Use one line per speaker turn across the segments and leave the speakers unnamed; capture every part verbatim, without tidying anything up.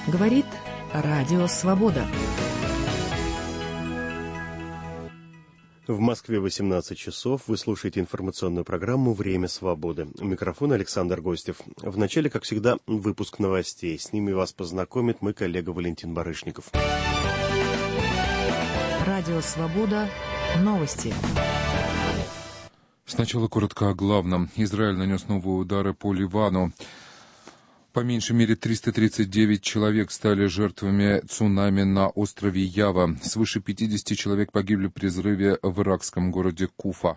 Говорит Радио Свобода.
В Москве восемнадцать часов. Вы слушаете информационную программу «Время свободы». У микрофона Александр Гостев. В начале, как всегда, выпуск новостей. С ними вас познакомит мой коллега Валентин Барышников.
Радио Свобода. Новости.
Сначала коротко о главном. Израиль нанес новые удары по Ливану. По меньшей мере триста тридцать девять человек стали жертвами цунами на острове Ява. Свыше пятьдесят человек погибли при взрыве в иракском городе Куфа.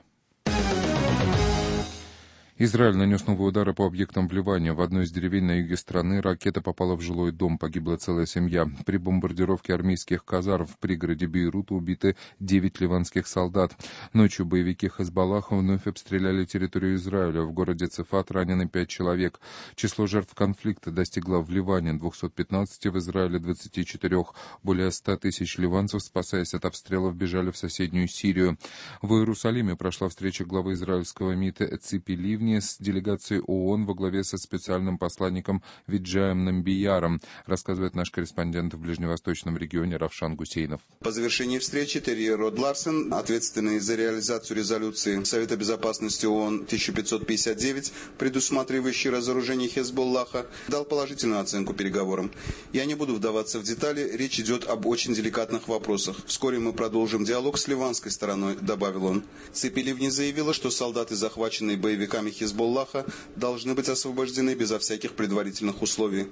Израиль нанес новые удары по объектам в Ливане. В одной из деревень на юге страны ракета попала в жилой дом, погибла целая семья. При бомбардировке армейских казарм в пригороде Бейрута убиты девять ливанских солдат. Ночью боевики Хезболлаха вновь обстреляли территорию Израиля. В городе Цефат ранены пять человек. Число жертв конфликта достигло в Ливане двести пятнадцать, в Израиле двадцать четыре. Более ста тысяч ливанцев, спасаясь от обстрелов, бежали в соседнюю Сирию. В Иерусалиме прошла встреча главы израильского МИДа Ципи Ливни с делегацией ООН во главе со специальным посланником Виджаем Намбияром, рассказывает наш корреспондент в ближневосточном регионе Равшан Гусейнов.
По завершении встречи Терри Род Ларсен, ответственный за реализацию резолюции Совета Безопасности ООН тысяча пятьсот пятьдесят девять, предусматривающей разоружение Хезболлаха, дал положительную оценку переговорам. Я не буду вдаваться в детали, речь идет об очень деликатных вопросах. Вскоре мы продолжим диалог с ливанской стороной, добавил он. Ципи Ливни заявила, что солдаты, захваченные боевиками Хезболлаха, должны быть освобождены безо всяких предварительных условий.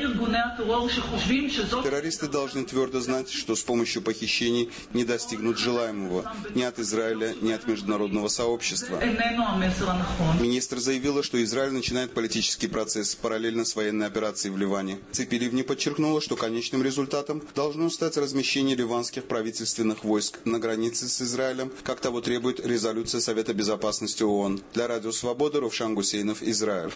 Террористы должны твердо знать, что с помощью похищений не достигнут желаемого ни от Израиля, ни от международного сообщества. Министр заявила, что Израиль начинает политический процесс параллельно с военной операцией в Ливане. Ципи Ливни подчеркнула, что конечным результатом должно стать размещение ливанских правительственных войск на границе с Израилем, как того требует резолюция Совета Безопасности ООН. Для Радио Свобода Равшан Гусейнов, Израиль.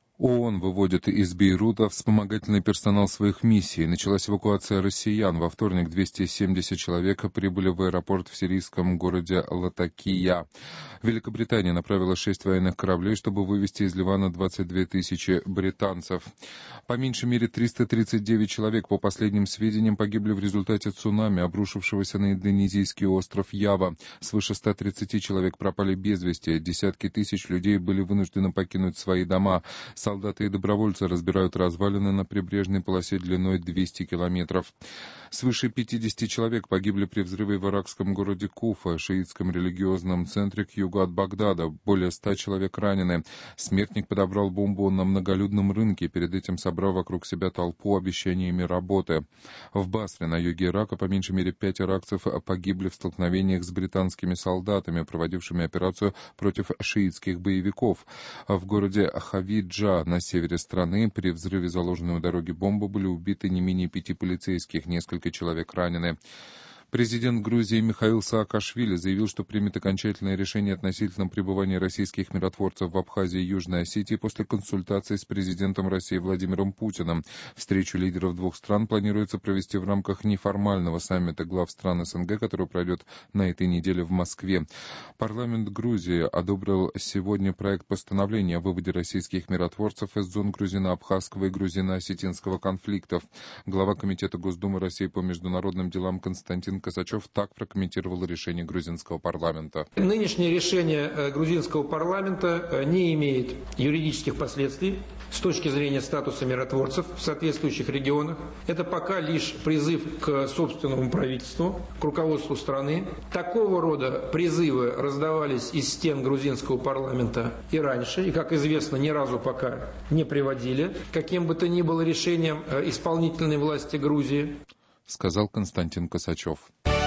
ООН выводит из Бейрута вспомогательный персонал своих миссий. Началась эвакуация россиян. Во вторник двести семьдесят человек прибыли в аэропорт в сирийском городе Латакия. Великобритания направила шесть военных кораблей, чтобы вывести из Ливана двадцать две тысячи британцев. По меньшей мере триста тридцать девять человек, по последним сведениям, погибли в результате цунами, обрушившегося на индонезийский остров Ява. Свыше ста тридцати человек пропали без вести. Десятки тысяч людей были вынуждены покинуть свои дома. Солдаты и добровольцы разбирают развалины на прибрежной полосе длиной двести километров. Свыше пятидесяти человек погибли при взрыве в иракском городе Куфа, шиитском религиозном центре к югу от Багдада. Более ста человек ранены. Смертник подобрал бомбу на многолюдном рынке, перед этим собрав вокруг себя толпу обещаниями работы. В Басре, на юге Ирака, по меньшей мере пять иракцев погибли в столкновениях с британскими солдатами, проводившими операцию против шиитских боевиков. В городе Хавиджа на севере страны при взрыве заложенной у дороги бомбы были убиты не менее пяти полицейских, несколько человек ранены. Президент Грузии Михаил Саакашвили заявил, что примет окончательное решение относительно пребывания российских миротворцев в Абхазии и Южной Осетии после консультации с президентом России Владимиром Путиным. Встречу лидеров двух стран планируется провести в рамках неформального саммита глав стран СНГ, который пройдет на этой неделе в Москве. Парламент Грузии одобрил сегодня проект постановления о выводе российских миротворцев из зон грузино-абхазского и грузино-осетинского конфликтов. Глава Комитета Госдумы России по международным делам Константин Косачев так прокомментировал решение грузинского парламента.
Нынешнее решение грузинского парламента не имеет юридических последствий с точки зрения статуса миротворцев в соответствующих регионах. Это пока лишь призыв к собственному правительству, к руководству страны. Такого рода призывы раздавались из стен грузинского парламента и раньше, и, как известно, ни разу пока не приводили к каким бы то ни было решениям исполнительной власти Грузии,
сказал Константин Косачев.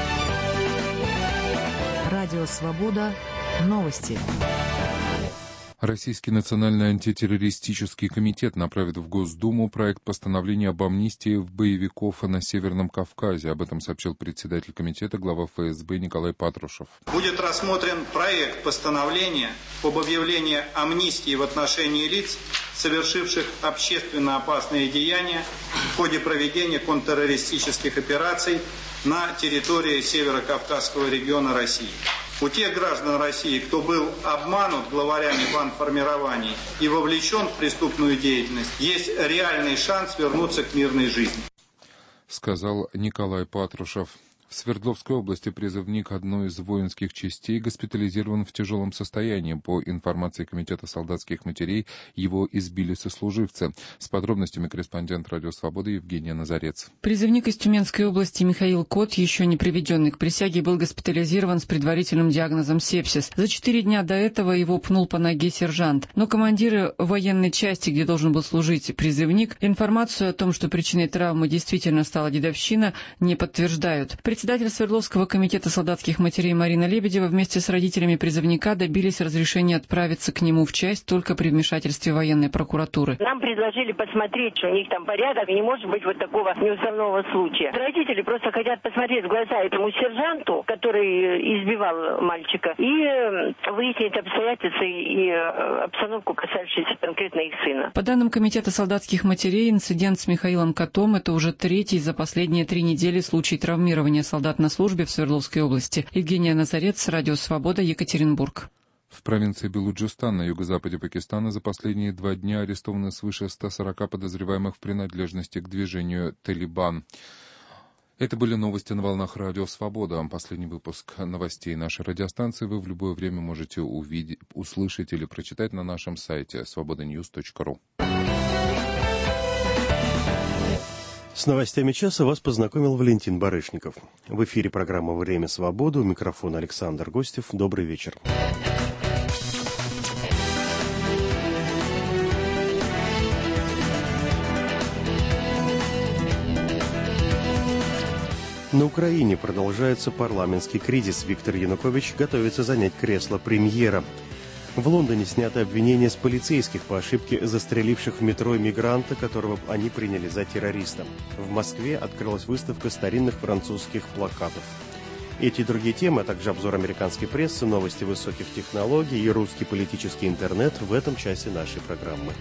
Радио Свобода. Новости.
Российский национальный антитеррористический комитет направит в Госдуму проект постановления об амнистии боевиков на Северном Кавказе. Об этом сообщил председатель комитета, глава эф эс бэ Николай Патрушев.
Будет рассмотрен проект постановления об объявлении амнистии в отношении лиц, совершивших общественно опасные деяния в ходе проведения контртеррористических операций на территории Северо-Кавказского региона России. У тех граждан России, кто был обманут главарями бандформирований и вовлечен в преступную деятельность, есть реальный шанс вернуться к мирной жизни.
сказал Николай Патрушев. В Свердловской области призывник одной из воинских частей госпитализирован в тяжелом состоянии. По информации Комитета солдатских матерей, его избили сослуживцы. С подробностями корреспондент «Радио Свобода» Евгения Назарец.
Призывник из Тюменской области Михаил Кот, еще не приведенный к присяге, был госпитализирован с предварительным диагнозом сепсис. За четыре дня до этого его пнул по ноге сержант. Но командиры военной части, где должен был служить призывник, информацию о том, что причиной травмы действительно стала дедовщина, не подтверждают. Председатель Свердловского комитета солдатских матерей Марина Лебедева вместе с родителями призывника добились разрешения отправиться к нему в часть только при вмешательстве военной прокуратуры.
Нам предложили посмотреть, что у них там порядок, и не может быть вот такого неуставного случая. Родители просто хотят посмотреть в глаза этому сержанту, который избивал мальчика, и выяснить обстоятельства и обстановку, касающуюся конкретно их сына.
По данным комитета солдатских матерей, инцидент с Михаилом Котом – это уже третий за последние три недели случай травмирования солдат на службе в Свердловской области. Евгения Назарец, Радио Свобода, Екатеринбург.
В провинции Белуджистан на юго-западе Пакистана за последние два дня арестовано свыше ста сорока подозреваемых в принадлежности к движению «Талибан». Это были новости на волнах Радио Свобода. Последний выпуск новостей нашей радиостанции вы в любое время можете увидеть, услышать или прочитать на нашем сайте свобода ньюс точка ру.
С новостями часа вас познакомил Валентин Барышников. В эфире программа «Время свободы». У микрофона Александр Гостев. Добрый вечер. На Украине продолжается парламентский кризис. Виктор Янукович готовится занять кресло премьера. В Лондоне сняты обвинения с полицейских по ошибке застреливших в метро мигранта, которого они приняли за террориста. В Москве открылась выставка старинных французских плакатов. Эти и другие темы, а также обзор американской прессы, новости высоких технологий и русский политический интернет в этом часе нашей программы.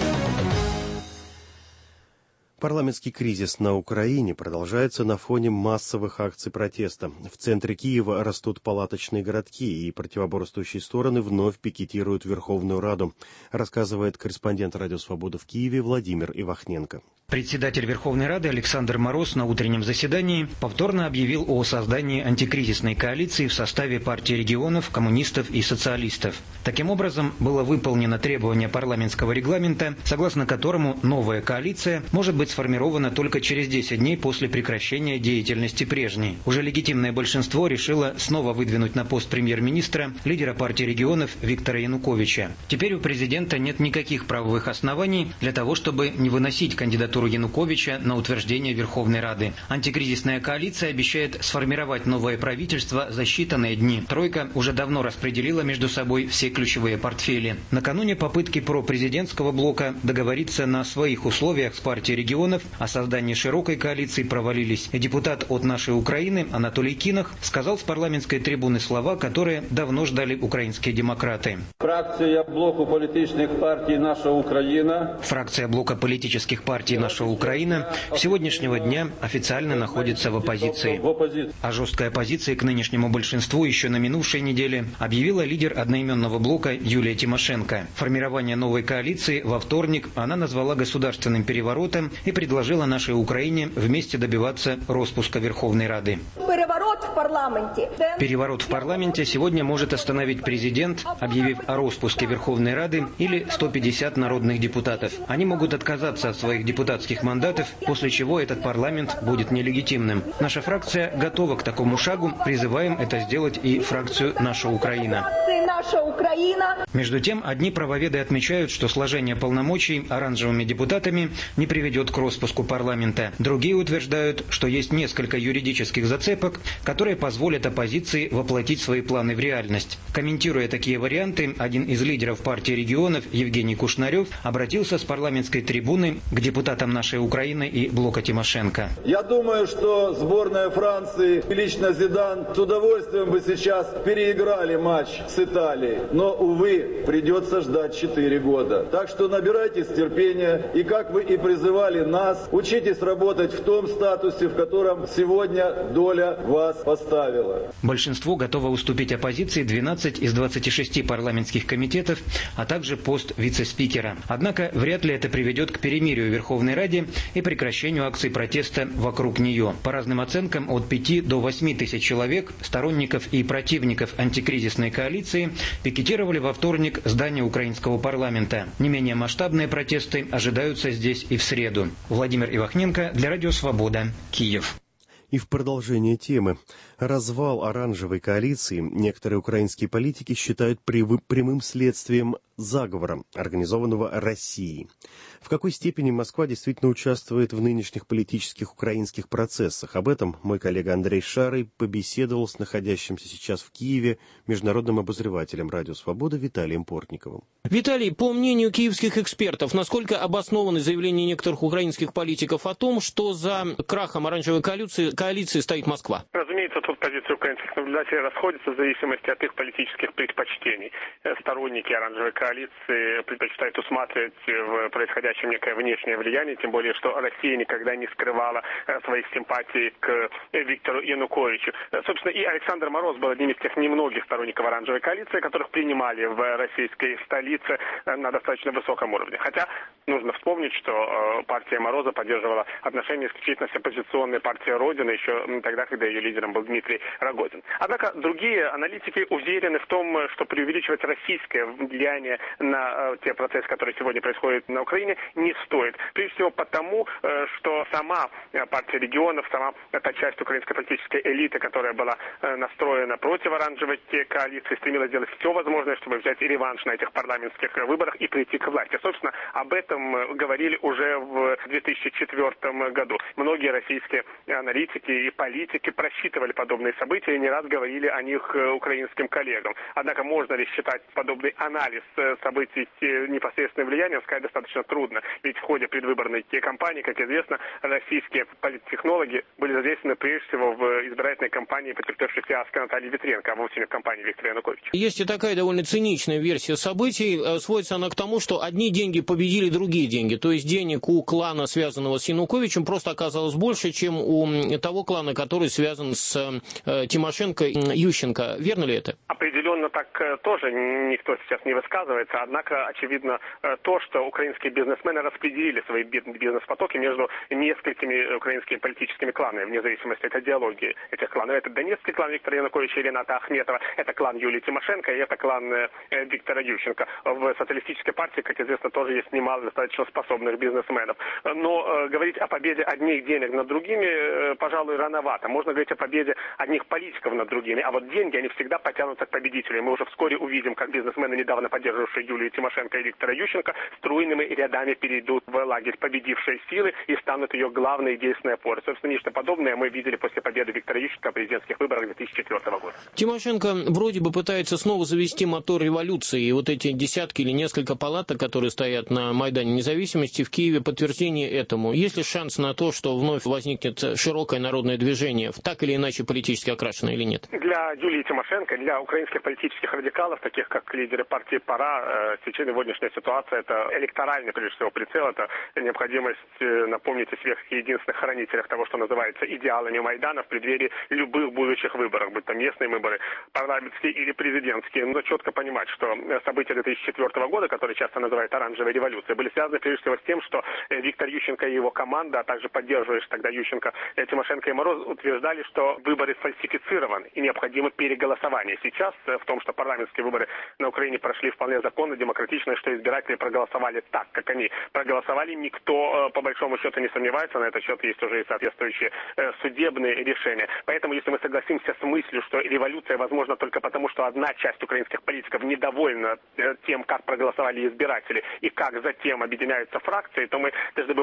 Парламентский кризис на Украине продолжается на фоне массовых акций протеста. В центре Киева растут палаточные городки, и противоборствующие стороны вновь пикетируют Верховную Раду, рассказывает корреспондент «Радио Свобода» в Киеве Владимир Ивахненко.
Председатель Верховной Рады Александр Мороз на утреннем заседании повторно объявил о создании антикризисной коалиции в составе партии регионов, коммунистов и социалистов. Таким образом, было выполнено требование парламентского регламента, согласно которому новая коалиция может быть сформирована только через десять дней после прекращения деятельности прежней. Уже легитимное большинство решило снова выдвинуть на пост премьер-министра лидера партии регионов Виктора Януковича. Теперь у президента нет никаких правовых оснований для того, чтобы не выносить кандидатуру Януковича на утверждение Верховной Рады. Антикризисная коалиция обещает сформировать новое правительство за считанные дни. Тройка уже давно распределила между собой все ключевые портфели. Накануне попытки пропрезидентского блока договориться на своих условиях с партией регионов о создании широкой коалиции провалились. И депутат от «Нашей Украины» Анатолий Кинах сказал с парламентской трибуны слова, которые давно ждали украинские демократы.
Фракция блоку политических партий «Наша Украина».
Фракция блока политических партий «Наша Украина» с сегодняшнего дня официально находится в оппозиции. А жесткой оппозиции к нынешнему большинству еще на минувшей неделе объявила лидер одноименного блока Юлия Тимошенко. Формирование новой коалиции во вторник она назвала государственным переворотом и предложила «Нашей Украине» вместе добиваться распуска Верховной Рады.
Переворот в парламенте.
Переворот в парламенте сегодня может остановить президент, объявив о распуске Верховной Рады, или сто пятьдесят народных депутатов. Они могут отказаться от своих депутатских мандатов, после чего этот парламент будет нелегитимным. Наша фракция готова к такому шагу. Призываем это сделать и фракцию «Наша Украина».
Наша Украина.
Между тем, одни правоведы отмечают, что сложение полномочий оранжевыми депутатами не приведет к распуску парламента. Другие утверждают, что есть несколько юридических зацепок, которые позволят оппозиции воплотить свои планы в реальность. Комментируя такие варианты, один из лидеров партии регионов, Евгений Кушнарев, обратился с парламентской трибуны к депутатам «Нашей Украины» и блока Тимошенко.
Я думаю, что сборная Франции, лично Зидан, с удовольствием бы сейчас переиграли матч с Италией.
набирали, но, увы, придется ждать четыре года. Так что набирайтесь терпения, и как вы и призывали нас, учитесь работать в том статусе, в котором сегодня доля вас поставила.
Большинство готово уступить оппозиции двенадцать из двадцати шести парламентских комитетов, а также пост вице-спикера. Однако вряд ли это приведет к перемирию в Верховной Раде и прекращению акций протеста вокруг нее. По разным оценкам, от пяти до восьми тысяч человек, сторонников и противников антикризисной коалиции, пикетировали во вторник здание украинского парламента. Не менее масштабные протесты ожидаются здесь и в среду. Владимир Ивахненко для Радио Свобода, Киев.
И в продолжение темы. Развал оранжевой коалиции некоторые украинские политики считают прямым следствием заговора, организованного Россией. В какой степени Москва действительно участвует в нынешних политических украинских процессах? Об этом мой коллега Андрей Шарый побеседовал с находящимся сейчас в Киеве международным обозревателем Радио Свобода Виталием Портниковым.
Виталий, по мнению киевских экспертов, насколько обоснованы заявления некоторых украинских политиков о том, что за крахом оранжевой коалиции, коалиции стоит Москва?
Разумеется, тут позиции украинских наблюдателей расходятся в зависимости от их политических предпочтений. Сторонники оранжевой коалиции предпочитают усматривать в происходящем некое внешнее влияние, тем более, что Россия никогда не скрывала своих симпатий к Виктору Януковичу. Собственно, и Александр Мороз был одним из тех немногих сторонников оранжевой коалиции, которых принимали в российской столице на достаточно высоком уровне. Хотя нужно вспомнить, что партия Мороза поддерживала отношения исключительно с оппозиционной партией Родина еще тогда, когда ее лидером был Дмитрий Рогозин. Однако другие аналитики уверены в том, что преувеличивать российское влияние на те процессы, которые сегодня происходят на Украине, не стоит. Прежде всего потому, что сама партия регионов, сама эта часть украинской политической элиты, которая была настроена против оранжевой коалиции, стремилась сделать все возможное, чтобы взять реванш на этих парламентских выборах и прийти к власти. Собственно, об этом говорили уже в две тысячи четвёртом году. Многие российские аналитики и политики просчитывали подобные события и не раз говорили о них украинским коллегам. Однако можно ли считать подобный анализ событий непосредственным влиянием, сказать достаточно трудно. Ведь в ходе предвыборной кампании, как известно, российские политтехнологи были задействованы прежде всего в избирательной кампании, потерпевшей фиаско Натальи Витренко, а вовсе не в кампании Виктора Януковича.
Есть и такая довольно циничная версия событий. Сводится она к тому, что одни деньги победили другие деньги. То есть денег у клана, связанного с Януковичем, просто оказалось больше, чем у того клана, который связан с э, Тимошенко и Ющенко. Верно ли это?
Определенно так тоже никто сейчас не высказывается. Однако очевидно то, что украинские бизнесмены распределили свои бизнес-потоки между несколькими украинскими политическими кланами, вне зависимости от идеологии этих кланов. Это Донецкий клан Виктора Януковича и Рената Ахметова, это клан Юлии Тимошенко и это клан Виктора Ющенко. В социалистической партии, как известно, тоже есть немало достаточно способных бизнесменов. Но э, говорить о победе одних денег над другими, э, пожалуй, рановато. Можно говорить о победе одних политиков над другими, а вот деньги, они всегда потянутся к победителю. Мы уже вскоре увидим, как бизнесмены, недавно поддерживавшие Юлию Тимошенко и Виктора Ющенко, струйными рядами перейдут в лагерь победившей силы и станут ее главной действенной опорой. Собственно, нечто подобное мы видели после победы Виктора Ющенко в президентских выборах две тысячи четвёртого года.
Тимошенко вроде бы пытается снова завести мотор революции, и вот эти десятки или несколько палаток, которые стоят на Майдане Независимости в Киеве, подтверждение этому. Есть ли шанс на то, что вновь возникнет широкое народное движение, так или иначе политически окрашенное или нет?
Для Юлии Тимошенко, для украинских политических радикалов, таких как лидеры партии «Пора», сейчас сегодняшняя ситуация — это электоральный, прежде всего, прицел, это необходимость напомнить о своих единственных хранителях того, что называется идеалами Майдана в преддверии любых будущих выборов, будь то местные выборы, парламентские или президентские. Но четко понимать, что события две тысячи четвёртого года, которые часто называют оранжевой революцией, были связаны прежде всего с тем, что Виктор Ющенко и его команда, а также поддерживающие тогда Ющенко, Тимошенко и Мороз, утверждали, что выборы сфальсифицированы и необходимо переголосование. Сейчас в том, что парламентские выборы на Украине прошли вполне законно, демократично, что избиратели проголосовали так, как они проголосовали, никто по большому счету не сомневается, на этот счет есть уже и соответствующие судебные решения. Поэтому, если мы согласимся с мыслью, что революция возможна только потому, что одна часть украинских политиков недовольна тем, как проголосовали избиратели и как затем объединяются фракции, то мы должны будем признать, что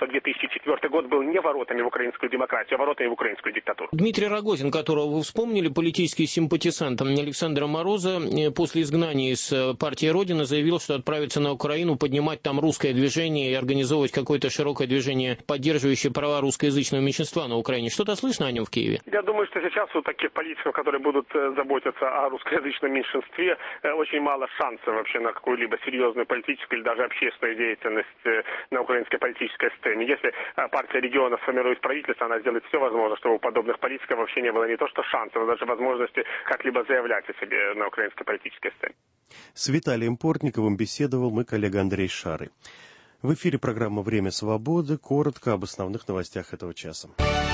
что две тысячи четвёртый год был не воротами в украинскую демократию, а воротами в украинскую диктатуру.
Дмитрий Рогозин, которого вы вспомнили, политический симпатизант Александра Мороза, после изгнания из партии Родина заявил, что отправится на Украину поднимать там русское движение и организовывать какое-то широкое движение, поддерживающее права русскоязычного меньшинства на Украине. Что-то слышно о нем в Киеве?
Я думаю, что сейчас у таких политиков, которые будут заботиться о русскоязычном меньшинстве, очень мало шансов вообще на какую-либо серьезную политическую или даже общественную деятельность на украинской политической сцене. Если партия регионов сформирует правительство, она сделает все возможное, чтобы у подобных политиков вообще не было не то что шансов, но даже возможности как-либо заявлять о себе на украинской политической сцене.
С Виталием Портниковым беседовал мой коллега Андрей Шары. В эфире программа «Время свободы». Коротко об основных новостях этого часа.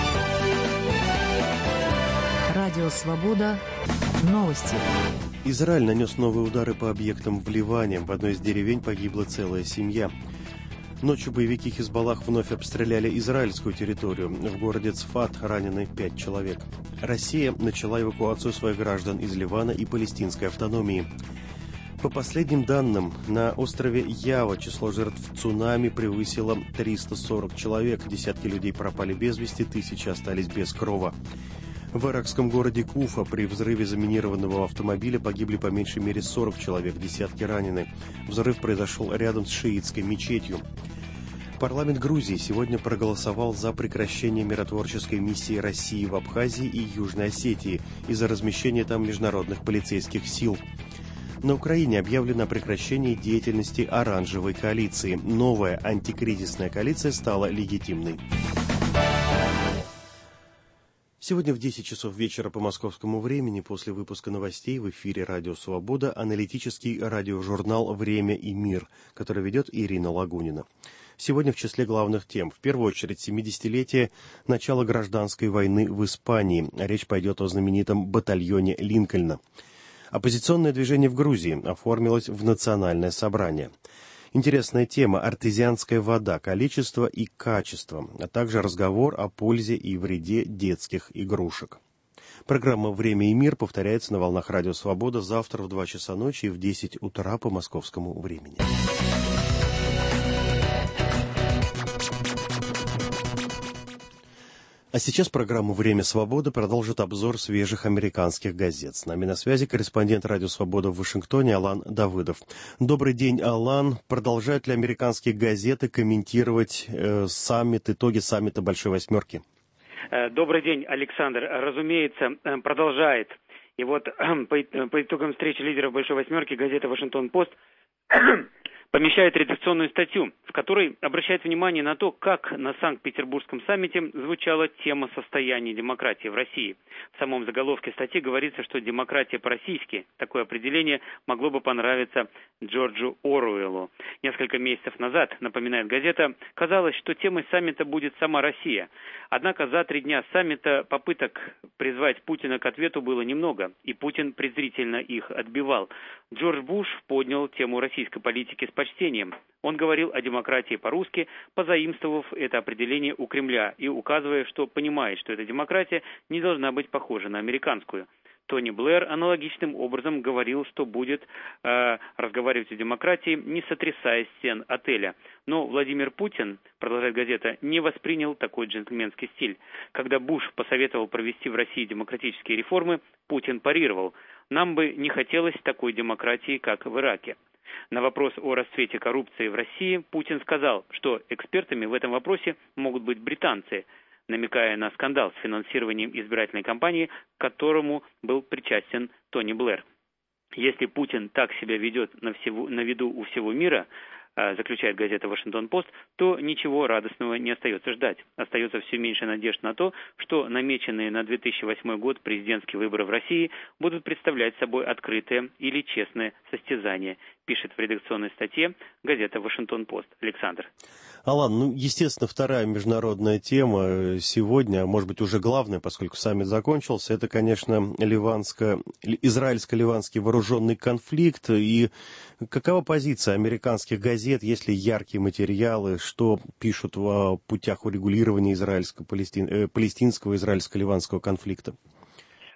Радио «Свобода». Новости.
Израиль нанес новые удары по объектам в Ливане. В одной из деревень погибла целая семья. Ночью боевики Хизбаллах вновь обстреляли израильскую территорию. В городе Цфат ранены пять человек. Россия начала эвакуацию своих граждан из Ливана и палестинской автономии. По последним данным, на острове Ява число жертв цунами превысило триста сорок человек. Десятки людей пропали без вести, тысячи остались без крова. В иракском городе Куфа при взрыве заминированного автомобиля погибли по меньшей мере сорок человек, десятки ранены. Взрыв произошел рядом с шиитской мечетью. Парламент Грузии сегодня проголосовал за прекращение миротворческой миссии России в Абхазии и Южной Осетии из-за размещения там международных полицейских сил. На Украине объявлено о прекращении деятельности оранжевой коалиции. Новая антикризисная коалиция стала легитимной. Сегодня в десять часов вечера по московскому времени, после выпуска новостей в эфире «Радио Свобода», аналитический радиожурнал «Время и мир», который ведет Ирина Лагунина. Сегодня в числе главных тем, в первую очередь, семидесятилетие начала гражданской войны в Испании. Речь пойдет о знаменитом батальоне Линкольна. Оппозиционное движение в Грузии оформилось в национальное собрание. Интересная тема – артезианская вода, количество и качество, а также разговор о пользе и вреде детских игрушек. Программа «Время и мир» повторяется на волнах «Радио Свобода» завтра в два часа ночи и в десять утра по московскому времени. А сейчас программу «Время свободы» продолжит обзор свежих американских газет. С нами на связи корреспондент «Радио Свобода» в Вашингтоне Алан Давыдов. Добрый день, Алан. Продолжают ли американские газеты комментировать э, саммит, итоги саммита Большой Восьмерки?
Добрый день, Александр. Разумеется, продолжает. И вот по, по итогам встречи лидеров Большой Восьмерки газета «Вашингтон-Пост» помещает редакционную статью, в которой обращает внимание на то, как на Санкт-Петербургском саммите звучала тема состояния демократии в России. В самом заголовке статьи говорится, что демократия по-российски, такое определение могло бы понравиться Джорджу Оруэллу. Несколько месяцев назад, напоминает газета, казалось, что темой саммита будет сама Россия. Однако за три дня саммита попыток призвать Путина к ответу было немного, и Путин презрительно их отбивал. Джордж Буш поднял тему российской политики с почтением. Он говорил о демократии по-русски, позаимствовав это определение у Кремля и указывая, что понимает, что эта демократия не должна быть похожа на американскую. Тони Блэр аналогичным образом говорил, что будет э, разговаривать о демократии, не сотрясая стен отеля. Но Владимир Путин, продолжает газета, не воспринял такой джентльменский стиль. Когда Буш посоветовал провести в России демократические реформы, Путин парировал: «Нам бы не хотелось такой демократии, как в Ираке». На вопрос о расцвете коррупции в России Путин сказал, что экспертами в этом вопросе могут быть британцы, намекая на скандал с финансированием избирательной кампании, к которому был причастен Тони Блэр. Если Путин так себя ведет на, всего, на виду у всего мира, заключает газета «Вашингтон-Пост», то ничего радостного не остается ждать. Остается все меньше надежд на то, что намеченные на две тысячи восьмой год президентские выборы в России будут представлять собой открытое или честное состязание, пишет в редакционной статье газета «Вашингтон-Пост». Александр.
Алан, ну, естественно, вторая международная тема сегодня, может быть, уже главная, поскольку саммит закончился, это, конечно, ливанско- израильско-ливанский вооруженный конфликт. И какова позиция американских газет, есть ли яркие материалы, что пишут о путях урегулирования израильско-палестин... палестинского израильско-ливанского конфликта?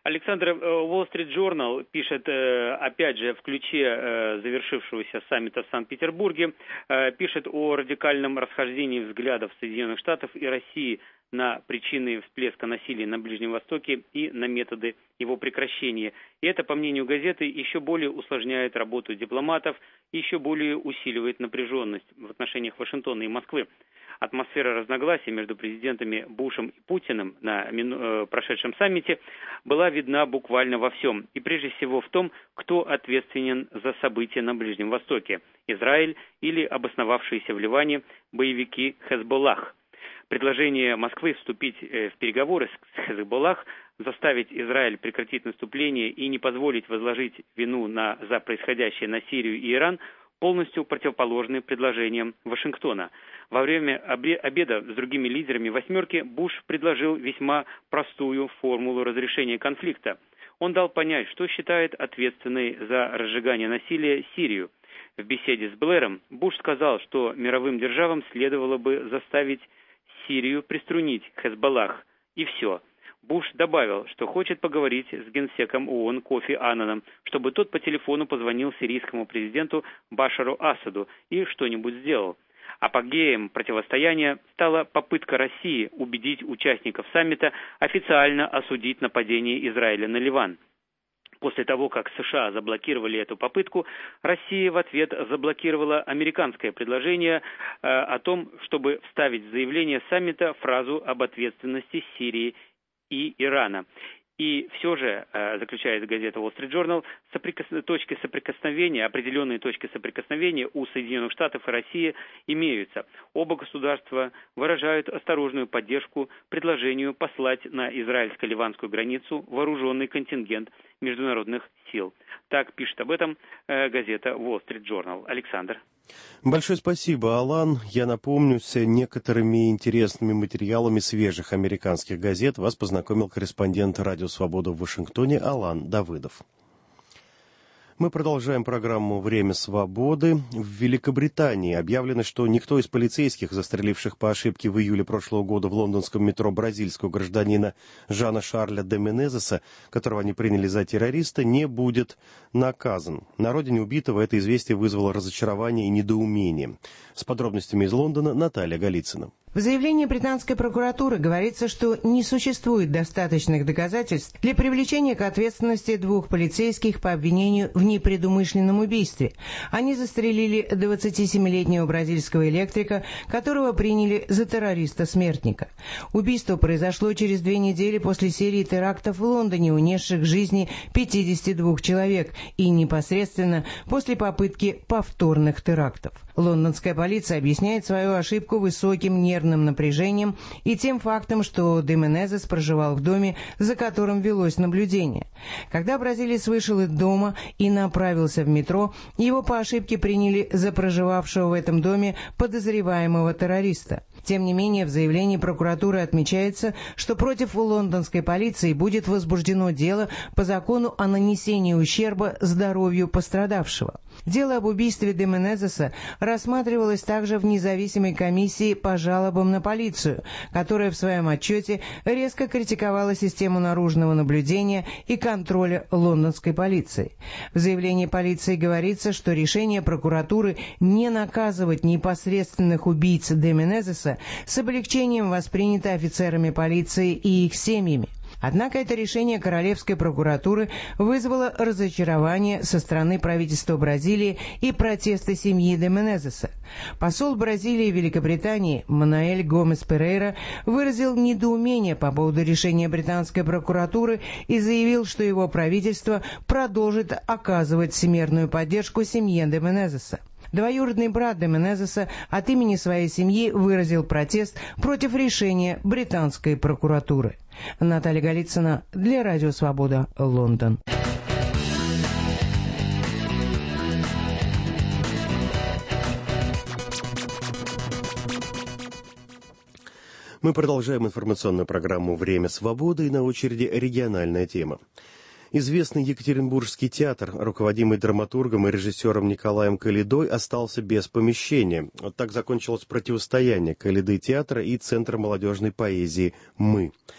Александр, Wall Street Journal пишет, опять же, в ключе завершившегося саммита в Санкт-Петербурге, пишет о радикальном расхождении взглядов Соединенных Штатов и России на причины всплеска насилия на Ближнем Востоке и на методы его прекращения. И это, по мнению газеты, еще более усложняет работу дипломатов и еще более усиливает напряженность в отношениях Вашингтона и Москвы. Атмосфера разногласий между президентами Бушем и Путиным на э, прошедшем саммите была видна буквально во всем. И прежде всего в том, кто ответственен за события на Ближнем Востоке – Израиль или обосновавшиеся в Ливане боевики Хезболлах. Предложение Москвы вступить в переговоры с Хезболлах, заставить Израиль прекратить наступление и не позволить возложить вину на, за происходящее на Сирию и Иран полностью противоположны предложениям Вашингтона. Во время обеда с другими лидерами «восьмерки» Буш предложил весьма простую формулу разрешения конфликта. Он дал понять, что считает ответственной за разжигание насилия Сирию. В беседе с Блэром Буш сказал, что мировым державам следовало бы заставить Сирию приструнить Хезболлах. И все. Буш добавил, что хочет поговорить с генсеком ООН Кофи Аннаном, чтобы тот по телефону позвонил сирийскому президенту Башару Асаду и что-нибудь сделал. Апогеем противостояния стала попытка России убедить участников саммита официально осудить нападение Израиля на Ливан. После того, как США заблокировали эту попытку, Россия в ответ заблокировала американское предложение э, о том, чтобы вставить в заявление саммита фразу об ответственности Сирии и Ирана. И все же, заключает газета Wall Street Journal, соприкос... точки соприкосновения, определенные точки соприкосновения у Соединенных Штатов и России имеются. Оба государства выражают осторожную поддержку предложению послать на израильско-ливанскую границу вооруженный контингент международных сил. Так пишет об этом газета Wall Street Journal. Александр.
Большое спасибо, Алан. Я напомню, с некоторыми интересными материалами свежих американских газет вас познакомил корреспондент «Радио Свобода» в Вашингтоне Алан Давыдов. Мы продолжаем программу «Время свободы». В Великобритании объявлено, что никто из полицейских, застреливших по ошибке в июле прошлого года в лондонском метро бразильского гражданина Жана Шарля де Менезеса, которого они приняли за террориста, не будет наказан. На родине убитого это известие вызвало разочарование и недоумение. С подробностями из Лондона Наталья Голицына.
В заявлении британской прокуратуры говорится, что не существует достаточных доказательств для привлечения к ответственности двух полицейских по обвинению в непредумышленном убийстве. Они застрелили двадцатисемилетнего бразильского электрика, которого приняли за террориста-смертника. Убийство произошло через две недели после серии терактов в Лондоне, унесших жизни пятидесяти двух человек, и непосредственно после попытки повторных терактов. Лондонская полиция объясняет свою ошибку высоким нервным напряжением и тем фактом, что де Менезес проживал в доме, за которым велось наблюдение. Когда бразилец вышел из дома и направился в метро, его по ошибке приняли за проживавшего в этом доме подозреваемого террориста. Тем не менее, в заявлении прокуратуры отмечается, что против лондонской полиции будет возбуждено дело по закону о нанесении ущерба здоровью пострадавшего. Дело об убийстве де Менезеса рассматривалось также в независимой комиссии по жалобам на полицию, которая в своем отчете резко критиковала систему наружного наблюдения и контроля лондонской полиции. В заявлении полиции говорится, что решение прокуратуры не наказывать непосредственных убийц де Менезеса с облегчением воспринято офицерами полиции и их семьями. Однако это решение Королевской прокуратуры вызвало разочарование со стороны правительства Бразилии и протесты семьи де Менезеса. Посол Бразилии в Великобритании Мануэль Гомес Перейра выразил недоумение по поводу решения британской прокуратуры и заявил, что его правительство продолжит оказывать всемирную поддержку семье де Менезеса. Двоюродный брат де Менезеса от имени своей семьи выразил протест против решения британской прокуратуры. Наталья Голицына для Радио Свобода, Лондон.
Мы продолжаем информационную программу «Время свободы», и на очереди региональная тема. Известный Екатеринбургский театр, руководимый драматургом и режиссером Николаем Калидой, остался без помещения. Вот так закончилось противостояние Калиды театра и Центра молодежной поэзии «Мы».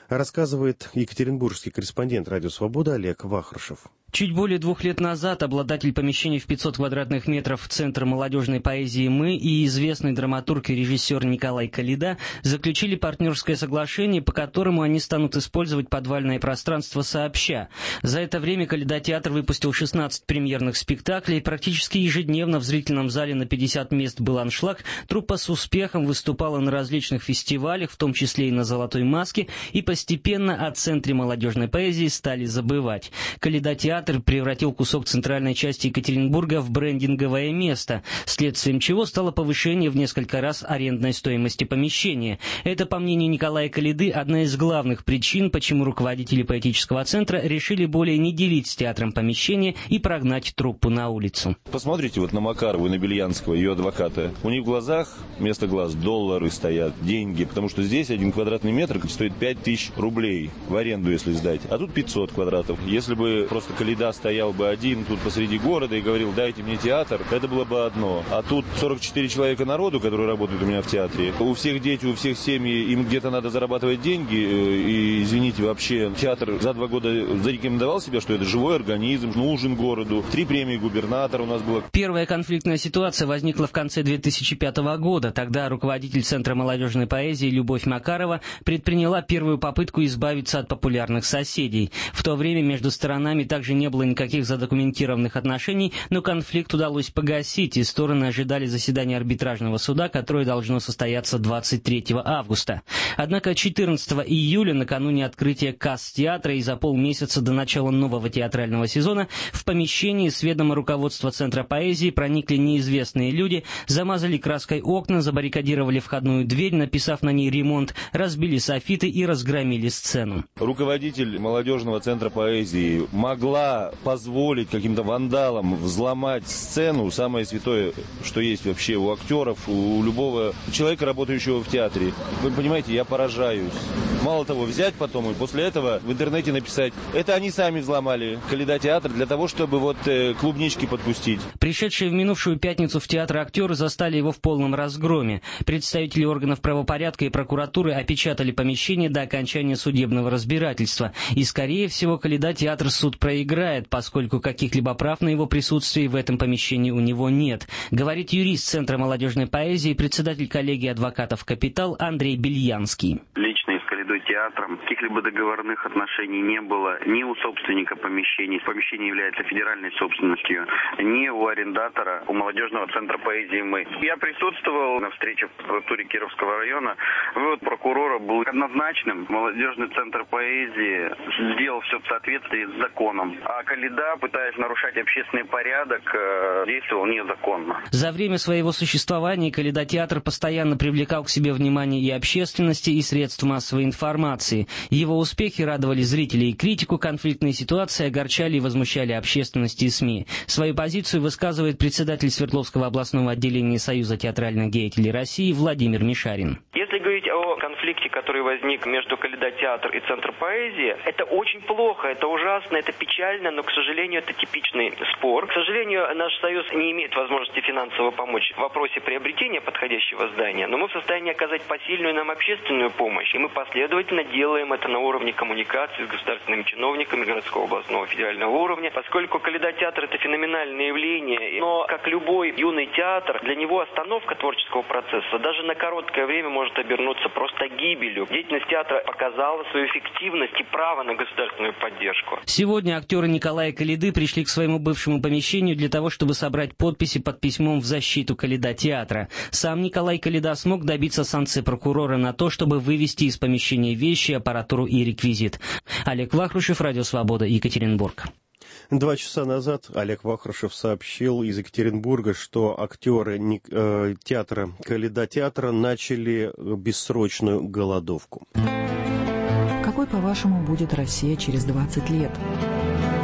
Рассказывает екатеринбургский корреспондент «Радио Свобода» Олег Вахрушев.
Чуть более двух лет назад обладатель помещений в пятьсот квадратных метров Центр молодежной поэзии «Мы» и известный драматург и режиссер Николай Коляда заключили партнерское соглашение, по которому они станут использовать подвальное пространство сообща. За это время Коляда-театр выпустил шестнадцать премьерных спектаклей, практически ежедневно в зрительном зале на пятьдесят мест был аншлаг, труппа с успехом выступала на различных фестивалях, в том числе и на «Золотой маске», и постепенно о Центре молодежной поэзии стали забывать. Коляда-театр превратил кусок центральной части Екатеринбурга в брендинговое место, следствием чего стало повышение в несколько раз арендной стоимости помещения. Это, по мнению Николая Коляды, одна из главных причин, почему руководители поэтического центра решили более не делить с театром помещение и прогнать труппу на улицу.
Посмотрите вот на Макарову и на Бельянского, ее адвоката. У них в глазах вместо глаз доллары стоят, деньги, потому что здесь один квадратный метр стоит пять тысяч рублей в аренду, если сдать. А тут пятьсот квадратов. Если бы просто Коляда стоял бы один тут посреди города и говорил: дайте мне театр, это было бы одно. А тут сорок четыре человека народу, которые работают у меня в театре. У всех дети, у всех семьи, им где-то надо зарабатывать деньги. И, извините, вообще театр за два года зарекомендовал себя, что это живой организм, нужен городу. Три премии губернатора у нас было.
Первая конфликтная ситуация возникла в конце две тысячи пятого года. Тогда руководитель Центра молодежной поэзии Любовь Макарова предприняла первую попытку избавиться от популярных соседей. В то время между сторонами также не было никаких задокументированных отношений, но конфликт удалось погасить, и стороны ожидали заседания арбитражного суда, которое должно состояться двадцать третьего августа. Однако четырнадцатого июля, накануне открытия касс театра и за полмесяца до начала нового театрального сезона, в помещении с ведома руководства Центра поэзии проникли неизвестные люди, замазали краской окна, забаррикадировали входную дверь, написав на ней «ремонт», разбили софиты и разгромили сцену.
Руководитель молодежного центра поэзии могла позволить каким-то вандалам взломать сцену, самое святое, что есть вообще у актеров, у любого человека, работающего в театре. Вы понимаете, я поражаюсь. Мало того, взять потом и после этого в интернете написать: это они сами взломали Коляда-театр для того, чтобы вот э, клубнички подпустить.
Пришедшие в минувшую пятницу в театр актеры застали его в полном разгроме. Представители органов правопорядка и прокуратуры опечатали помещение до окончания судебного разбирательства. И, скорее всего, Коляда-театр суд проиграет, поскольку каких-либо прав на его присутствие в этом помещении у него нет, говорит юрист Центра молодежной поэзии, председатель коллегии адвокатов «Капитал» Андрей Бельянский.
Лично и с Коляда-театром каких-либо договорных отношений не было ни у собственника помещений, помещение является федеральной собственностью, ни у арендатора, у молодежного центра поэзии «Мы». Я присутствовал на встрече в прокуратуре Кировского района. Вывод прокурора был однозначным. Молодежный центр поэзии сделал все в соответствии с законом. А Коляда, пытаясь нарушать общественный порядок, действовал незаконно.
За время своего существования Коляда-театр постоянно привлекал к себе внимание и общественности, и средств массовой информации. Его успехи радовали зрителей и критику, конфликтные ситуации огорчали и возмущали общественность и СМИ. Свою позицию высказывает председатель Свердловского областного отделения Союза театральных деятелей России Владимир Мишарин.
Если говорить о конфликте, который возник между Коляда-театр и Центр поэзии, это очень плохо, это ужасно, это печально, но, к сожалению, это типичный спор. К сожалению, наш союз не имеет возможности финансово помочь в вопросе приобретения подходящего здания, но мы в состоянии оказать посильную нам общественную помощь, и мы последовательно делаем это на уровне коммуникации с государственными чиновниками городского, областного, федерального уровня, поскольку Коляда-театр — это феноменальное явление, но, как любой юный театр, для него остановка творческого процесса даже на короткое время может обернуться просто гибелью. Деятельность театра показала свою эффективность и право на государственную поддержку.
Сегодня актеры Николая Коляды пришли к своему бывшему помещению для того, чтобы собрать подписи под письмом в защиту Коляда-театра. Сам Николай Коляда смог добиться санкции прокурора на то, чтобы вывести из помещения вещи, аппаратуру и реквизит. Олег Вахрушев, Радио Свобода, Екатеринбург.
Два часа назад Олег Вахрушев сообщил из Екатеринбурга, что актеры э, театра Коляда-театра начали бессрочную голодовку.
Какой, по-вашему, будет Россия через двадцать лет?
Хотелось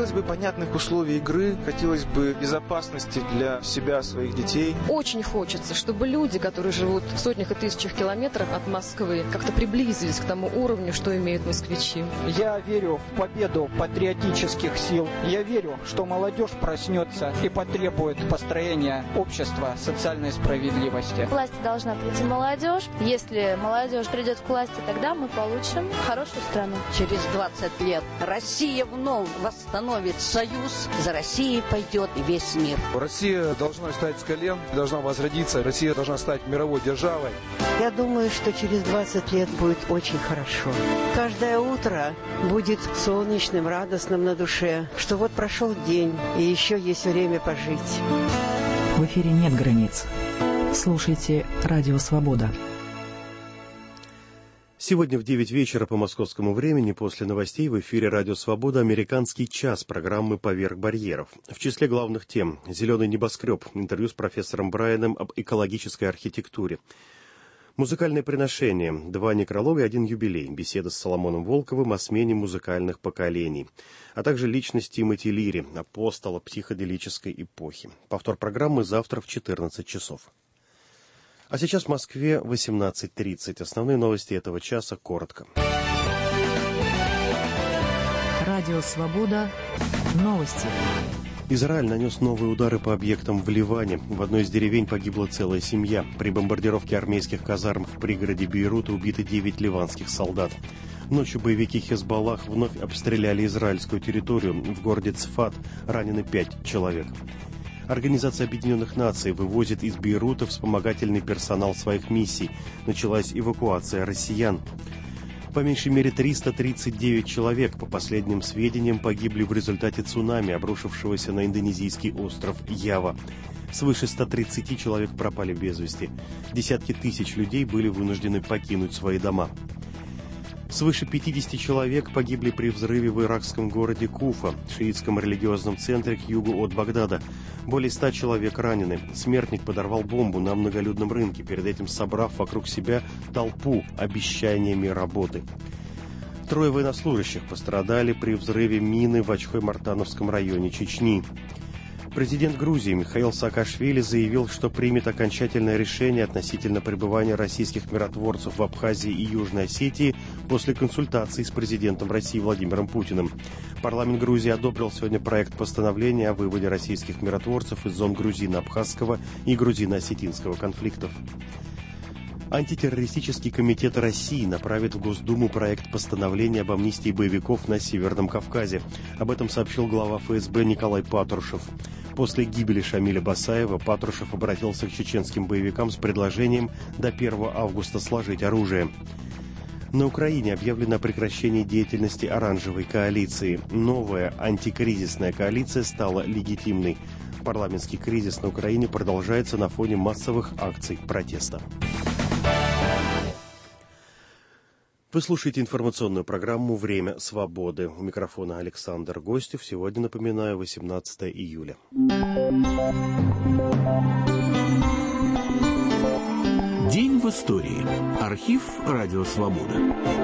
Хотелось бы понятных условий игры, хотелось бы безопасности для себя, своих детей.
Очень хочется, чтобы люди, которые живут в сотнях и тысячах километров от Москвы, как-то приблизились к тому уровню, что имеют москвичи.
Я верю в победу патриотических сил. Я верю, что молодежь проснется и потребует построения общества социальной справедливости.
К власти должна прийти молодежь. Если молодежь придет к власти, тогда мы получим хорошую страну.
Через двадцать лет Россия вновь восстановит союз. За Россией пойдет весь мир.
Россия должна встать с колен, должна возродиться. Россия должна стать мировой державой.
Я думаю, что через двадцать лет будет очень хорошо. Каждое утро будет солнечным, радостным на душе, что вот прошел день, и еще есть время пожить.
В эфире нет границ. Слушайте «Радио Свобода».
Сегодня в девять вечера по московскому времени после новостей в эфире «Радио Свобода» «Американский час» программы «Поверх барьеров». В числе главных тем «Зеленый небоскреб», интервью с профессором Брайаном об экологической архитектуре. Музыкальное приношение, два некролога и один юбилей, беседа с Соломоном Волковым о смене музыкальных поколений, а также личность Тимоти Лири, апостола психоделической эпохи. Повтор программы завтра в четырнадцать часов. А сейчас в Москве восемнадцать тридцать. Основные новости этого часа коротко.
Радио Свобода. Новости.
Израиль нанес новые удары по объектам в Ливане. В одной из деревень погибла целая семья. При бомбардировке армейских казарм в пригороде Бейрута убиты девять ливанских солдат. Ночью боевики Хезболлах вновь обстреляли израильскую территорию. В городе Цфат ранены пять человек. Организация Объединенных Наций вывозит из Бейрута вспомогательный персонал своих миссий. Началась эвакуация россиян. По меньшей мере триста тридцать девять человек, по последним сведениям, погибли в результате цунами, обрушившегося на индонезийский остров Ява. Свыше ста тридцати человек пропали без вести. Десятки тысяч людей были вынуждены покинуть свои дома. Свыше пятидесяти человек погибли при взрыве в иракском городе Куфа, шиитском религиозном центре к югу от Багдада. Более ста человек ранены. Смертник подорвал бомбу на многолюдном рынке, перед этим собрав вокруг себя толпу обещаниями работы. Трое военнослужащих пострадали при взрыве мины в Ачхой-Мартановском районе Чечни. Президент Грузии Михаил Саакашвили заявил, что примет окончательное решение относительно пребывания российских миротворцев в Абхазии и Южной Осетии после консультаций с президентом России Владимиром Путиным. Парламент Грузии одобрил сегодня проект постановления о выводе российских миротворцев из зон грузино-абхазского и грузино-осетинского конфликтов. Антитеррористический комитет России направит в Госдуму проект постановления об амнистии боевиков на Северном Кавказе. Об этом сообщил глава эф эс бэ Николай Патрушев. После гибели Шамиля Басаева Патрушев обратился к чеченским боевикам с предложением до первого августа сложить оружие. На Украине объявлено о прекращении деятельности оранжевой коалиции. Новая антикризисная коалиция стала легитимной. Парламентский кризис на Украине продолжается на фоне массовых акций протеста. Вы слушаете информационную программу «Время свободы». У микрофона Александр Гостев. Сегодня, напоминаю, восемнадцатое июля.
День в истории. Архив «Радио Свобода».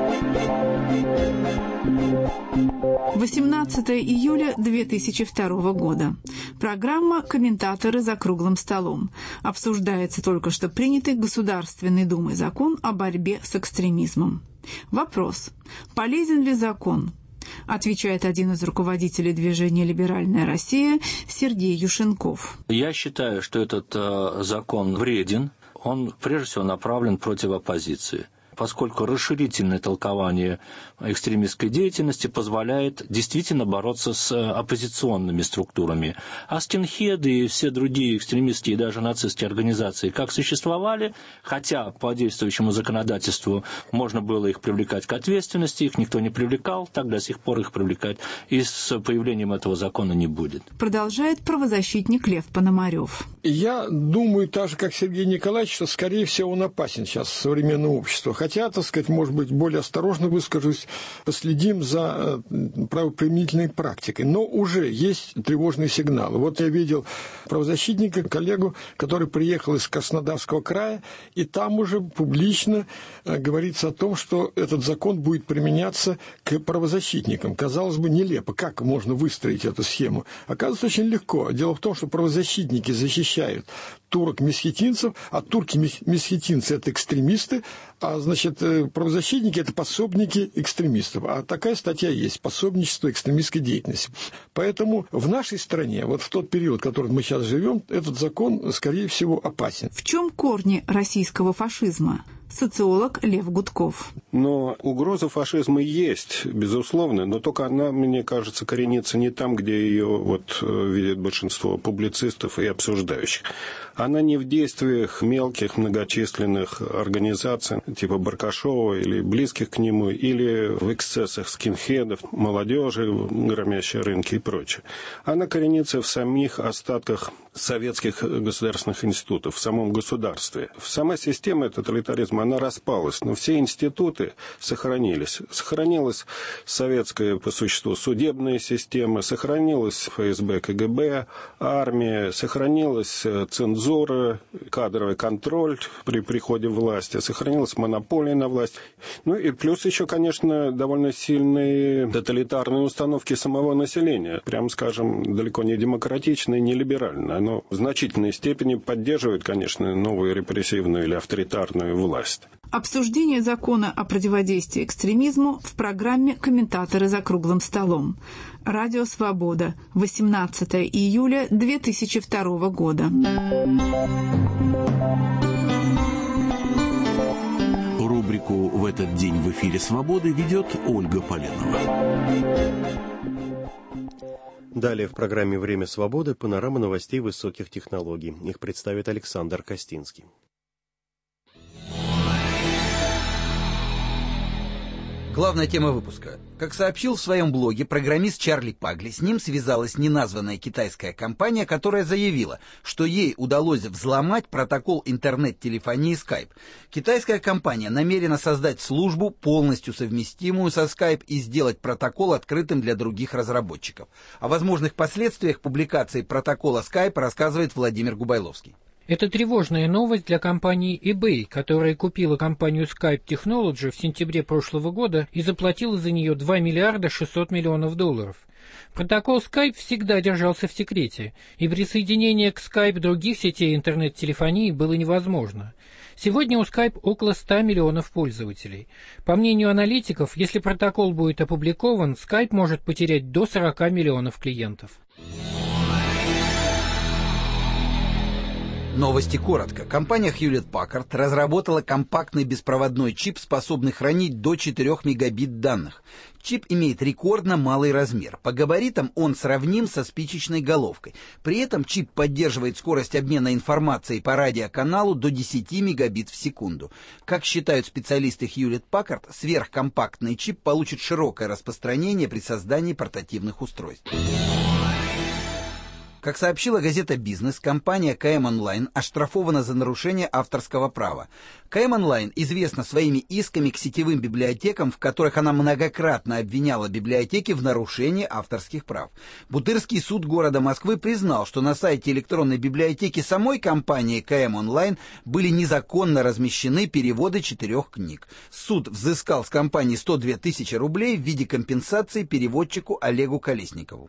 восемнадцатое июля две тысячи второго года. Программа «Комментаторы за круглым столом». Обсуждается только что принятый Государственной Думой закон о борьбе с экстремизмом. Вопрос. Полезен ли закон? Отвечает один из руководителей движения «Либеральная Россия» Сергей Юшенков.
Я считаю, что этот э, закон вреден. Он, прежде всего, направлен против оппозиции, поскольку расширительное толкование экстремистской деятельности позволяет действительно бороться с оппозиционными структурами. А скинхеды и все другие экстремистские и даже нацистские организации как существовали, хотя по действующему законодательству можно было их привлекать к ответственности, их никто не привлекал, так до сих пор их привлекать и с появлением этого закона не будет.
Продолжает правозащитник Лев Пономарев.
Я думаю, так же, как Сергей Николаевич, что, скорее всего, он опасен сейчас в современном обществе. Хотя
Хотя, так сказать, может быть, более осторожно выскажусь, следим за правоприменительной практикой. Но уже есть тревожные сигналы. Вот я видел правозащитника, коллегу, который приехал из Краснодарского края, и там уже публично говорится о том, что этот закон будет применяться к правозащитникам. Казалось бы, нелепо. Как можно выстроить эту схему? Оказывается, очень легко. Дело в том, что правозащитники защищают турок-месхетинцев, а турки-месхетинцы – это экстремисты, а, значит, правозащитники – это пособники экстремистов. А такая статья есть – пособничество экстремистской деятельности. Поэтому в нашей стране, вот в тот период, в котором мы сейчас живем, этот закон, скорее всего, опасен.
В чем корни российского фашизма? Социолог Лев Гудков.
Но угроза фашизма есть, безусловно, но только она, мне кажется, коренится не там, где ее вот видят большинство публицистов и обсуждающих. Она не в действиях мелких многочисленных организаций типа Баркашова или близких к нему, или в эксцессах скинхедов, молодежи, громящей рынки и прочее. Она коренится в самих остатках советских государственных институтов, в самом государстве. Сама система тоталитаризма, она распалась, но все институты сохранились. Сохранилась советская, по существу, судебная система, сохранилась эф эс бэ, ка гэ бэ, армия, сохранилась цензура, кадровый контроль при приходе власти, сохранилась монополия на власть. Ну и плюс еще, конечно, довольно сильные тоталитарные установки самого населения, прямо скажем, далеко не демократичные, не либеральные. Оно в значительной степени поддерживает, конечно, новую репрессивную или авторитарную власть.
Обсуждение закона о противодействии экстремизму в программе «Комментаторы за круглым столом». Радио «Свобода», восемнадцатое июля две тысячи второго года.
Рубрику «В этот день в эфире «Свободы» ведет Ольга Поленова.
Далее в программе «Время свободы» панорама новостей высоких технологий. Их представит Александр Костинский.
Главная тема выпуска. Как сообщил в своем блоге программист Чарли Пагли, с ним связалась неназванная китайская компания, которая заявила, что ей удалось взломать протокол интернет-телефонии Skype. Китайская компания намерена создать службу, полностью совместимую со Skype, и сделать протокол открытым для других разработчиков. О возможных последствиях публикации протокола Skype рассказывает Владимир Губайловский.
Это тревожная новость для компании eBay, которая купила компанию Skype Technology в сентябре прошлого года и заплатила за нее два миллиарда шестьсот миллионов долларов. Протокол Skype всегда держался в секрете, и присоединение к Skype других сетей интернет-телефонии было невозможно. Сегодня у Skype около ста миллионов пользователей. По мнению аналитиков, если протокол будет опубликован, Skype может потерять до сорока миллионов клиентов.
Новости коротко. Компания Hewlett-Packard разработала компактный беспроводной чип, способный хранить до четырёх мегабит данных. Чип имеет рекордно малый размер. По габаритам он сравним со спичечной головкой. При этом чип поддерживает скорость обмена информацией по радиоканалу до десяти мегабит в секунду. Как считают специалисты Hewlett-Packard, сверхкомпактный чип получит широкое распространение при создании портативных устройств. Как сообщила газета «Бизнес», компания ка эм Онлайн оштрафована за нарушение авторского права. ка эм Онлайн известна своими исками к сетевым библиотекам, в которых она многократно обвиняла библиотеки в нарушении авторских прав. Бутырский суд города Москвы признал, что на сайте электронной библиотеки самой компании ка эм Онлайн были незаконно размещены переводы четырех книг. Суд взыскал с компании сто две тысячи рублей в виде компенсации переводчику Олегу Колесникову.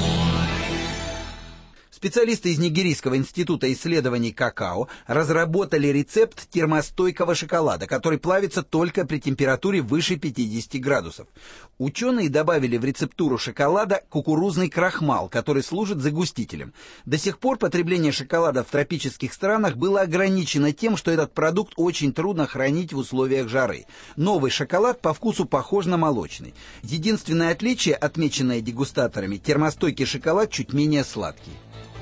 Специалисты из Нигерийского института исследований какао разработали рецепт термостойкого шоколада, который плавится только при температуре выше пятидесяти градусов. Ученые добавили в рецептуру шоколада кукурузный крахмал, который служит загустителем. До сих пор потребление шоколада в тропических странах было ограничено тем, что этот продукт очень трудно хранить в условиях жары. Новый шоколад по вкусу похож на молочный. Единственное отличие, отмеченное дегустаторами, термостойкий шоколад чуть менее сладкий.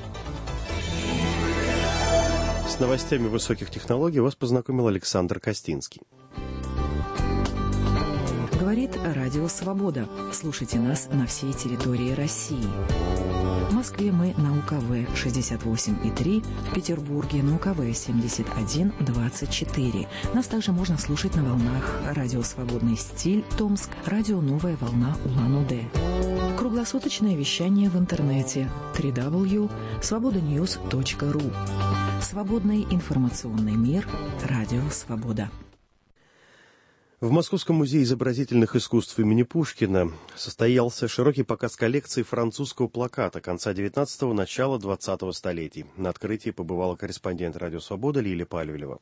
С новостями высоких технологий вас познакомил Александр Костинский.
Говорит Радио Свобода. Слушайте нас на всей территории России. В Москве мы на УКВ шестьдесят восемь и три, в Петербурге на УКВ семьдесят один двадцать четыре. Нас также можно слушать на волнах Радио Свободный стиль Томск, Радио Новая волна Улан-Удэ. Круглосуточное вещание в интернете дабл ю дабл ю дабл ю точка свобода ньюс точка ру. Свободный информационный мир. Радио Свобода.
В Московском музее изобразительных искусств имени Пушкина состоялся широкий показ коллекции французского плаката конца девятнадцатого – начала двадцатого столетий. На открытии побывала корреспондент «Радио Свобода» Лилия Пальвелева.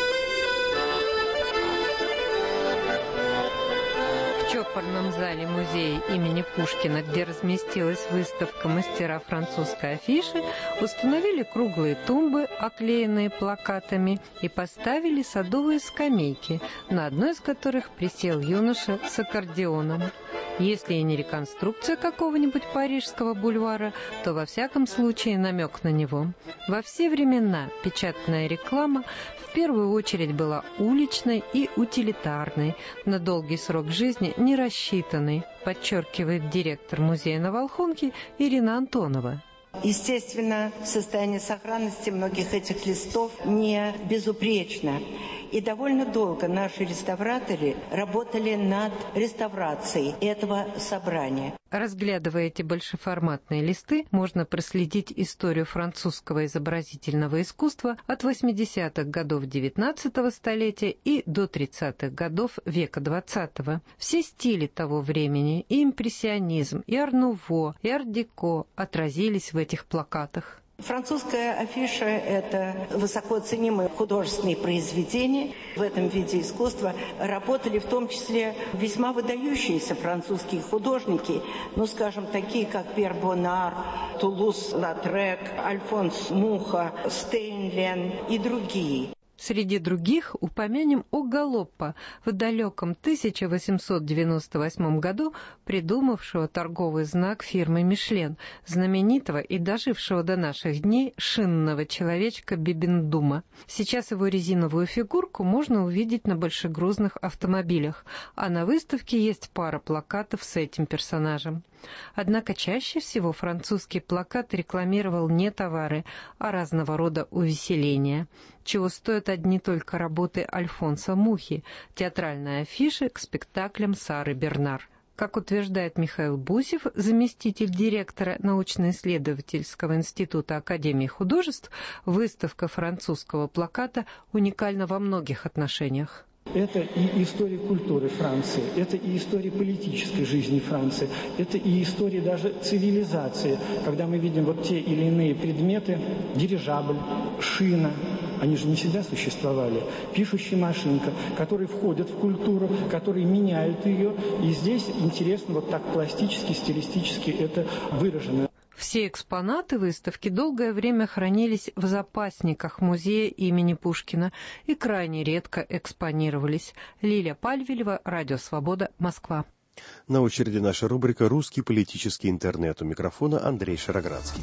В чопорном зале музея имени Пушкина, где разместилась выставка «Мастера французской афиши», установили круглые тумбы, оклеенные плакатами, и поставили садовые скамейки, на одной из которых присел юноша с аккордеоном. Если и не реконструкция какого-нибудь парижского бульвара, то во всяком случае намек на него. Во все времена печатная реклама в первую очередь была уличной и утилитарной, на долгий срок жизни не рассчитанной, подчеркивает директор музея на Волхонке Ирина Антонова.
Естественно, состояние сохранности многих этих листов не безупречно. И довольно долго наши реставраторы работали над реставрацией этого собрания.
Разглядывая эти большеформатные листы, можно проследить историю французского изобразительного искусства от восьмидесятых годов девятнадцатого столетия и до тридцатых годов века двадцатого. Все стили того времени, и импрессионизм, и ар-нуво, и ар-деко отразились в этих плакатах.
Французская афиша – это высоко ценимые художественные произведения. В этом виде искусства работали в том числе весьма выдающиеся французские художники, ну, скажем, такие как Пьер Бонар, Тулус-Латрек, Альфонс Муха, Стейнлен и другие.
Среди других упомянем о Галлоппо, в далеком тысяча восемьсот девяносто восьмом году придумавшего торговый знак фирмы «Мишлен», знаменитого и дожившего до наших дней шинного человечка Бибендума. Сейчас его резиновую фигурку можно увидеть на большегрузных автомобилях, а на выставке есть пара плакатов с этим персонажем. Однако чаще всего французский плакат рекламировал не товары, а разного рода увеселения, чего стоят одни только работы Альфонса Мухи, театральные афиши к спектаклям Сары Бернар. Как утверждает Михаил Бусев, заместитель директора научно-исследовательского института Академии художеств, выставка французского плаката уникальна во многих отношениях.
Это и история культуры Франции, это и история политической жизни Франции, это и история даже цивилизации, когда мы видим вот те или иные предметы, дирижабль, шина, они же не всегда существовали, пишущая машинка, которые входят в культуру, которые меняют ее, и здесь интересно вот так пластически, стилистически это выражено.
Все экспонаты выставки долгое время хранились в запасниках музея имени Пушкина и крайне редко экспонировались. Лилия Пальвелева, Радио Свобода, Москва.
На очереди наша рубрика «Русский политический интернет». У микрофона Андрей Шароградский.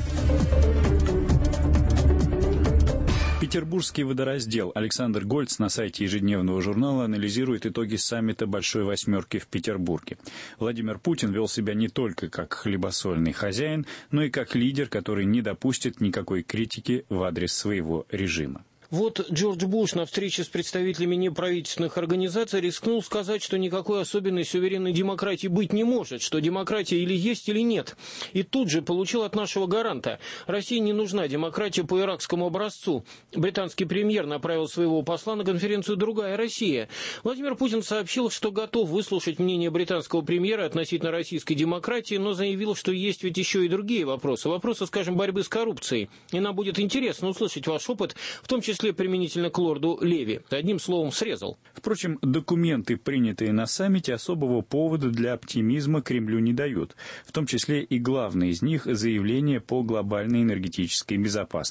Петербургский водораздел Александр Гольц на сайте ежедневного журнала анализирует итоги саммита «Большой восьмерки» в Петербурге. Владимир Путин вел себя не только как хлебосольный хозяин, но и как лидер, который не допустит никакой критики в адрес своего режима.
Вот Джордж Буш на встрече с представителями неправительственных организаций рискнул сказать, что никакой особенной суверенной демократии быть не может, что демократия или есть, или нет. И тут же получил от нашего гаранта: России не нужна демократия по иракскому образцу. Британский премьер направил своего посла на конференцию «Другая Россия». Владимир Путин сообщил, что готов выслушать мнение британского премьера относительно российской демократии, но заявил, что есть ведь еще и другие вопросы. Вопросы, скажем, борьбы с коррупцией. И нам будет интересно услышать ваш опыт, в том числе применительно к лорду Леви. Одним словом, срезал.
Впрочем, документы, принятые на саммите, особого повода для оптимизма Кремлю не дают. В том числе и главное из них – заявление по глобальной энергетической безопасности.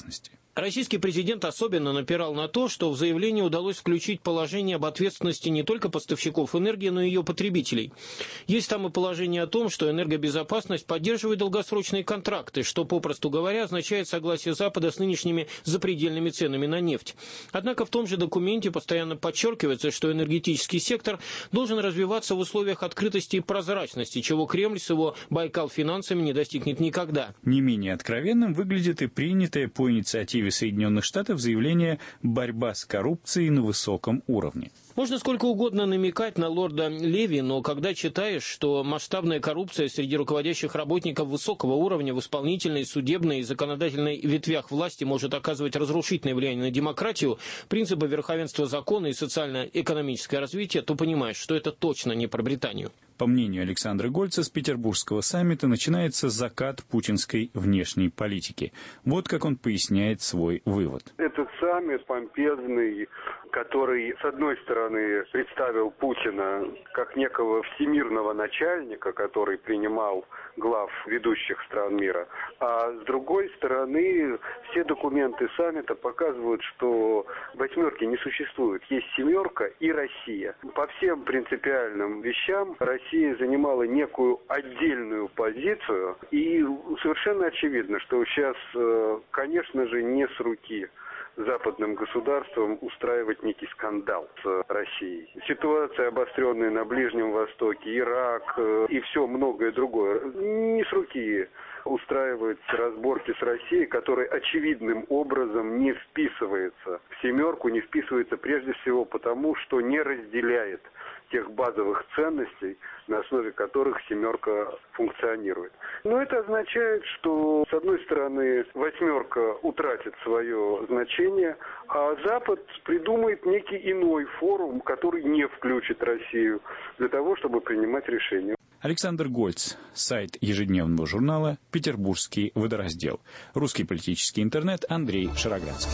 Российский президент особенно напирал на то, что в заявлении удалось включить положение об ответственности не только поставщиков энергии, но и ее потребителей. Есть там и положение о том, что энергобезопасность поддерживает долгосрочные контракты, что, попросту говоря, означает согласие Запада с нынешними запредельными ценами на нефть. Однако в том же документе постоянно подчеркивается, что энергетический сектор должен развиваться в условиях открытости и прозрачности, чего Кремль с его Байкал-финансами не достигнет никогда.
Не менее откровенным выглядит и принятое по инициативе Соединенных Штатов заявление «Борьба с коррупцией на высоком уровне».
Можно сколько угодно намекать на лорда Леви, но когда читаешь, что масштабная коррупция среди руководящих работников высокого уровня в исполнительной, судебной и законодательной ветвях власти может оказывать разрушительное влияние на демократию, принципы верховенства закона и социально-экономическое развитие, то понимаешь, что это точно не про Британию.
По мнению Александра Гольца, с Петербургского саммита начинается закат путинской внешней политики. Вот как он поясняет свой вывод.
Этот саммит помпезный, который, с одной стороны, представил Путина как некого всемирного начальника, который принимал глав ведущих стран мира, а с другой стороны, все документы саммита показывают, что восьмерки не существует. Есть семерка и Россия. По всем принципиальным вещам Россия занимала некую отдельную позицию, и совершенно очевидно, что сейчас, конечно же, не с руки западным государствам устраивать некий скандал с Россией. Ситуация, обостренная на Ближнем Востоке, Ирак и все многое другое, не с руки устраивать разборки с Россией, которая очевидным образом не вписывается в семерку, не вписывается прежде всего потому, что не разделяет тех базовых ценностей, на основе которых семерка функционирует. Но это означает, что, с одной стороны, восьмерка утратит свое значение, а Запад придумает некий иной форум, который не включит Россию, для того, чтобы принимать решения.
Александр Гольц, сайт ежедневного журнала «Петербургский водораздел». Русский политический интернет, Андрей Шароградский.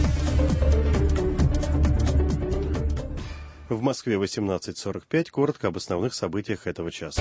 В Москве восемнадцать сорок пять. Коротко об основных событиях этого часа.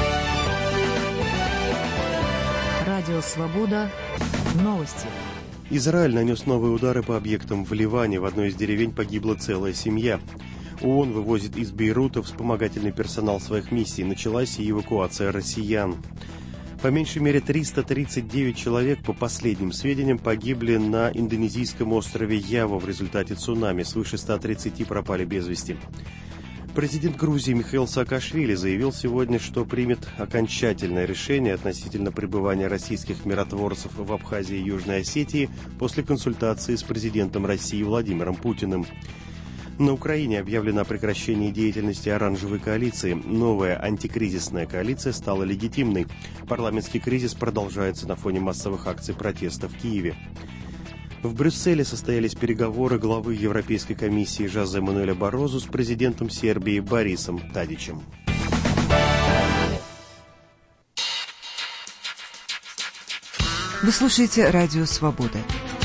Радио «Свобода». Новости.
Израиль нанес новые удары по объектам в Ливане. В одной из деревень погибла целая семья. ООН вывозит из Бейрута вспомогательный персонал своих миссий. Началась и эвакуация россиян. По меньшей мере триста тридцать девять человек, по последним сведениям, погибли на индонезийском острове Ява в результате цунами. Свыше ста тридцати пропали без вести. Президент Грузии Михаил Саакашвили заявил сегодня, что примет окончательное решение относительно пребывания российских миротворцев в Абхазии и Южной Осетии после консультации с президентом России Владимиром Путиным. На Украине объявлено о прекращении деятельности оранжевой коалиции. Новая антикризисная коалиция стала легитимной. Парламентский кризис продолжается на фоне массовых акций протеста в Киеве. В Брюсселе состоялись переговоры главы Европейской комиссии Жозе Мануэля Баррозу с президентом Сербии Борисом Тадичем.
Вы слушаете «Радио Свобода».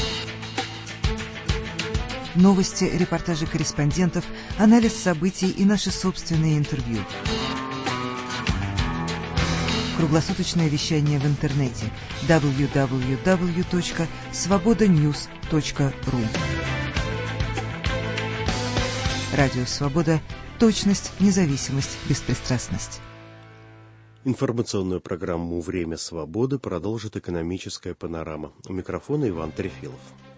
Новости, репортажи корреспондентов, анализ событий и наши собственные интервью. Круглосуточное вещание в интернете дабл ю дабл ю дабл ю точка свобода ньюс точка ру. Радио «Свобода». Точность, независимость, беспристрастность.
Информационную программу «Время свободы» продолжит экономическая панорама. У микрофона Иван Трефилов.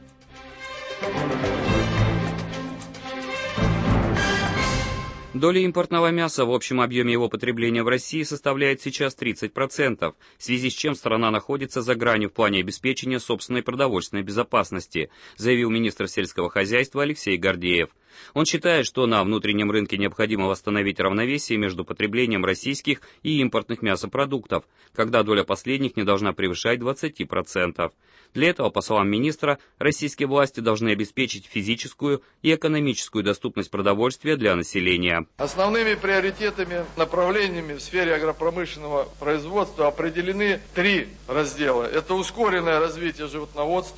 Доля импортного мяса в общем объеме его потребления в России составляет сейчас тридцать процентов, в связи с чем страна находится за гранью в плане обеспечения собственной продовольственной безопасности, заявил министр сельского хозяйства Алексей Гордеев. Он считает, что на внутреннем рынке необходимо восстановить равновесие между потреблением российских и импортных мясопродуктов, когда доля последних не должна превышать двадцать процентов. Для этого, по словам министра, российские власти должны обеспечить физическую и экономическую доступность продовольствия для населения.
Основными приоритетами, направлениями в сфере агропромышленного производства определены три раздела. Это ускоренное развитие животноводства.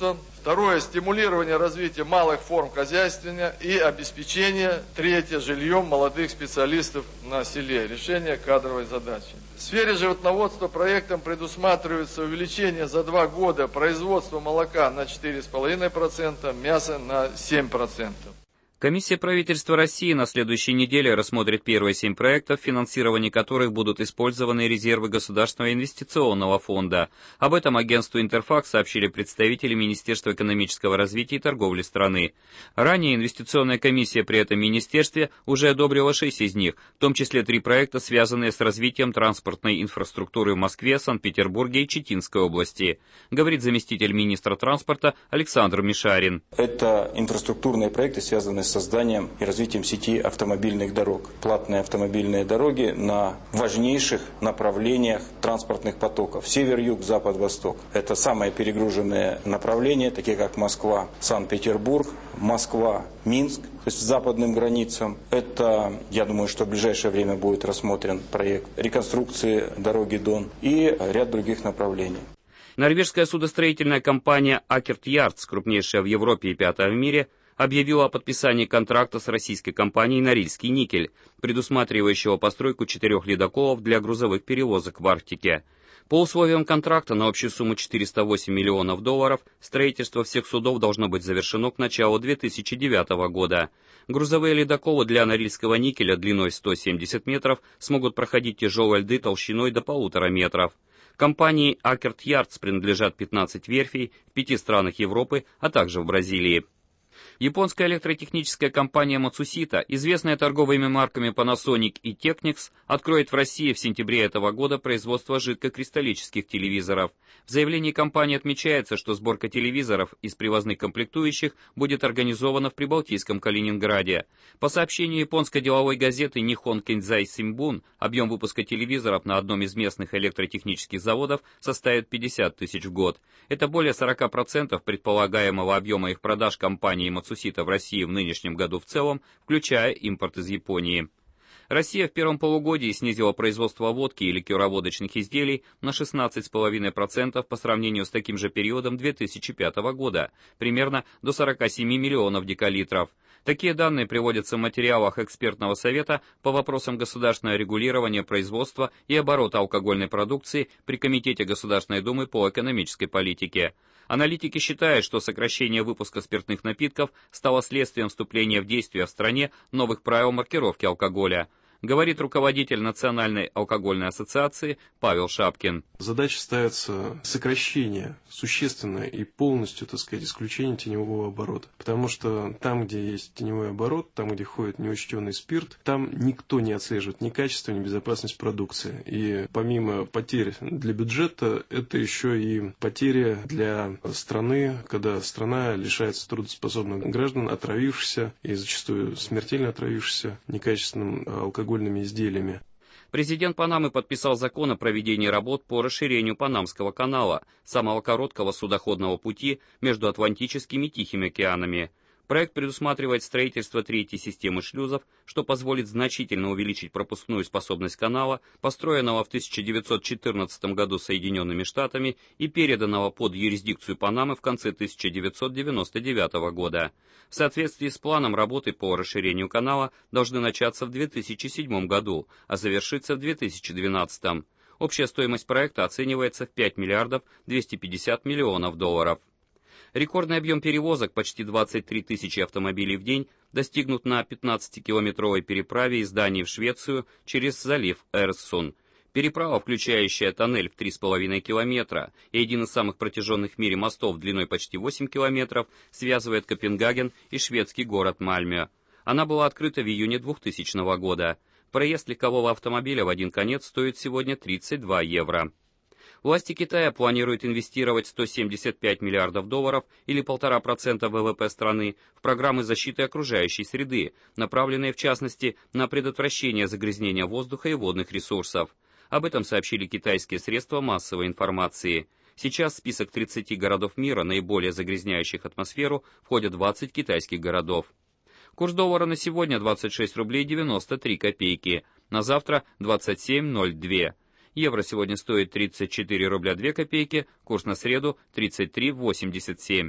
Второе – стимулирование развития малых форм хозяйствования и обеспечение. Третье – жильем молодых специалистов на селе. Решение кадровой задачи. В сфере животноводства проектом предусматривается увеличение за два года производства молока на четыре целых пять десятых процента, мяса на семь процентов.
Комиссия правительства России на следующей неделе рассмотрит первые семь проектов, в финансировании которых будут использованы резервы Государственного инвестиционного фонда. Об этом агентству «Интерфакс» сообщили представители Министерства экономического развития и торговли страны. Ранее инвестиционная комиссия при этом министерстве уже одобрила шесть из них, в том числе три проекта, связанные с развитием транспортной инфраструктуры в Москве, Санкт-Петербурге и Читинской области, говорит заместитель министра транспорта Александр Мишарин.
Это инфраструктурные проекты, связанные с созданием и развитием сети автомобильных дорог. Платные автомобильные дороги на важнейших направлениях транспортных потоков. Север, юг, запад, восток. Это самые перегруженные направления, такие как Москва, Санкт-Петербург, Москва, Минск, то есть к западным границам. Это, я думаю, что в ближайшее время будет рассмотрен проект реконструкции дороги Дон и ряд других направлений.
Норвежская судостроительная компания Акерт Ярдс, крупнейшая в Европе и пятая в мире, объявила о подписании контракта с российской компанией «Норильский никель», предусматривающего постройку четырех ледоколов для грузовых перевозок в Арктике. По условиям контракта на общую сумму четыреста восемь миллионов долларов строительство всех судов должно быть завершено к началу две тысячи девятого года. Грузовые ледоколы для Норильского никеля длиной сто семьдесят метров смогут проходить тяжелые льды толщиной до полутора метров. Компании Акерт Ярдс принадлежат пятнадцать верфей в пяти странах Европы, а также в Бразилии. Японская электротехническая компания Matsushita, известная торговыми марками Panasonic и Technics, откроет в России в сентябре этого года производство жидкокристаллических телевизоров. В заявлении компании отмечается, что сборка телевизоров из привозных комплектующих будет организована в прибалтийском Калининграде. По сообщению японской деловой газеты Nihon Kenzai Shimbun, объем выпуска телевизоров на одном из местных электротехнических заводов составит пятьдесят тысяч в год. Это более сорок процентов предполагаемого объема их продаж компании Matsushita в России в нынешнем году в целом, включая импорт из Японии. Россия в первом полугодии снизила производство водки и ликероводочных изделий на шестнадцать целых пять десятых процента по сравнению с таким же периодом две тысячи пятого года, примерно до сорока семи миллионов декалитров. Такие данные приводятся в материалах экспертного совета по вопросам государственного регулирования производства и оборота алкогольной продукции при Комитете Государственной Думы по экономической политике. Аналитики считают, что сокращение выпуска спиртных напитков стало следствием вступления в действие в стране новых правил маркировки алкоголя, говорит руководитель Национальной алкогольной ассоциации Павел Шапкин.
Задача ставится сокращение существенное и полностью, так сказать, исключение теневого оборота. Потому что там, где есть теневой оборот, там, где ходит неучтенный спирт, там никто не отслеживает ни качество, ни безопасность продукции. И помимо потерь для бюджета, это еще и потери для страны, когда страна лишается трудоспособных граждан, отравившихся и зачастую смертельно отравившихся некачественным алкогольными изделиями.
Президент Панамы подписал закон о проведении работ по расширению Панамского канала, самого короткого судоходного пути между Атлантическим и Тихим океанами. Проект предусматривает строительство третьей системы шлюзов, что позволит значительно увеличить пропускную способность канала, построенного в тысяча девятьсот четырнадцатом году Соединенными Штатами и переданного под юрисдикцию Панамы в конце тысяча девятьсот девяносто девятого года. В соответствии с планом работы по расширению канала должны начаться в две тысячи седьмом году, а завершиться в две тысячи двенадцатом. Общая стоимость проекта оценивается в пять миллиардов двести пятьдесят миллионов долларов. Рекордный объем перевозок, почти двадцать три тысячи автомобилей в день, достигнут на пятнадцатикилометровой переправе из Дании в Швецию через залив Эрсун. Переправа, включающая тоннель в три с половиной километра и один из самых протяженных в мире мостов длиной почти восемь километров, связывает Копенгаген и шведский город Мальмö. Она была открыта в июне двухтысячного года. Проезд легкового автомобиля в один конец стоит сегодня тридцать два евро. Власти Китая планируют инвестировать сто семьдесят пять миллиардов долларов или полтора процента вэ вэ пэ страны в программы защиты окружающей среды, направленные в частности на предотвращение загрязнения воздуха и водных ресурсов. Об этом сообщили китайские средства массовой информации. Сейчас в список тридцати городов мира, наиболее загрязняющих атмосферу, входят двадцать китайских городов. Курс доллара на сегодня двадцать шесть рублей девяносто три копейки, на завтра двадцать семь ноль два. Евро сегодня стоит тридцать четыре рубля две копейки, курс на среду тридцать три восемьдесят семь.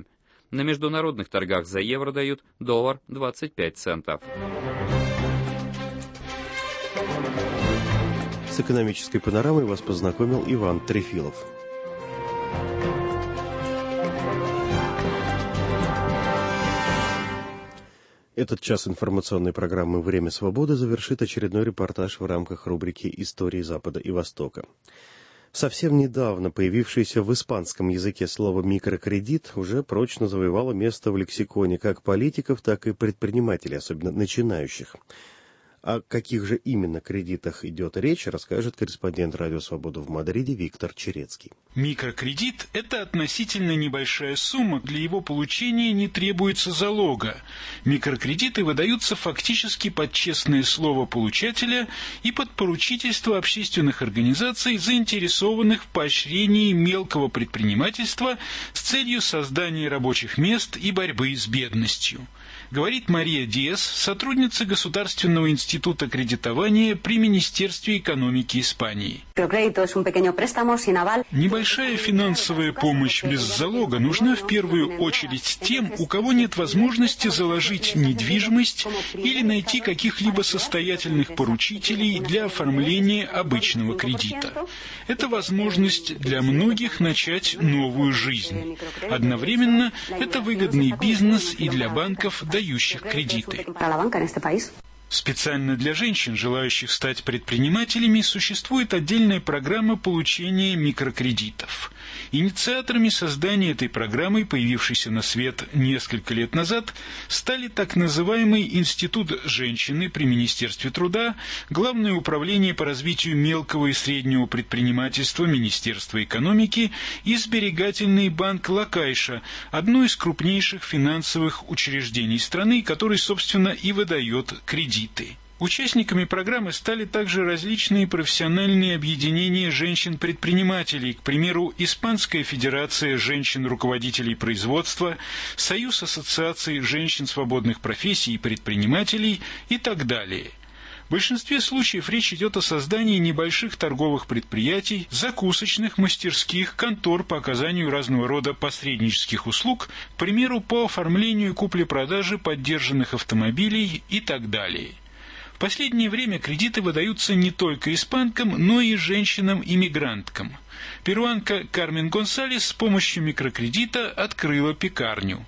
На международных торгах за евро дают доллар двадцать пять центов.
С экономической панорамой вас познакомил Иван Трефилов. Этот час информационной программы «Время свободы» завершит очередной репортаж в рамках рубрики «Истории Запада и Востока». Совсем недавно появившееся в испанском языке слово «микрокредит» уже прочно завоевало место в лексиконе как политиков, так и предпринимателей, особенно начинающих. О каких же именно кредитах идет речь, расскажет корреспондент «Радио Свобода» в Мадриде Виктор Черецкий.
Микрокредит – это относительно небольшая сумма, для его получения не требуется залога. Микрокредиты выдаются фактически под честное слово получателя и под поручительство общественных организаций, заинтересованных в поощрении мелкого предпринимательства с целью создания рабочих мест и борьбы с бедностью. Говорит Мария Диас, сотрудница Государственного института кредитования при Министерстве экономики Испании. Небольшая финансовая помощь без залога нужна в первую очередь тем, у кого нет возможности заложить недвижимость или найти каких-либо состоятельных поручителей для оформления обычного кредита. Это возможность для многих начать новую жизнь. Одновременно это выгодный бизнес и для банков, дающих кредиты. Специально для женщин, желающих стать предпринимателями, существует отдельная программа получения микрокредитов. Инициаторами создания этой программы, появившейся на свет несколько лет назад, стали так называемый Институт женщины при Министерстве труда, Главное управление по развитию мелкого и среднего предпринимательства Министерства экономики и Сберегательный банк Ла Кайша, одно из крупнейших финансовых учреждений страны, который, собственно, и выдает кредиты. Участниками программы стали также различные профессиональные объединения женщин-предпринимателей, к примеру, Испанская федерация женщин-руководителей производства, Союз ассоциаций женщин свободных профессий и предпринимателей и так далее. В большинстве случаев речь идет о создании небольших торговых предприятий, закусочных, мастерских, контор по оказанию разного рода посреднических услуг, к примеру, по оформлению и купле-продаже поддержанных автомобилей и так далее. В последнее время кредиты выдаются не только испанкам, но и женщинам-иммигранткам. Перуанка Кармен Гонсалес с помощью микрокредита открыла пекарню.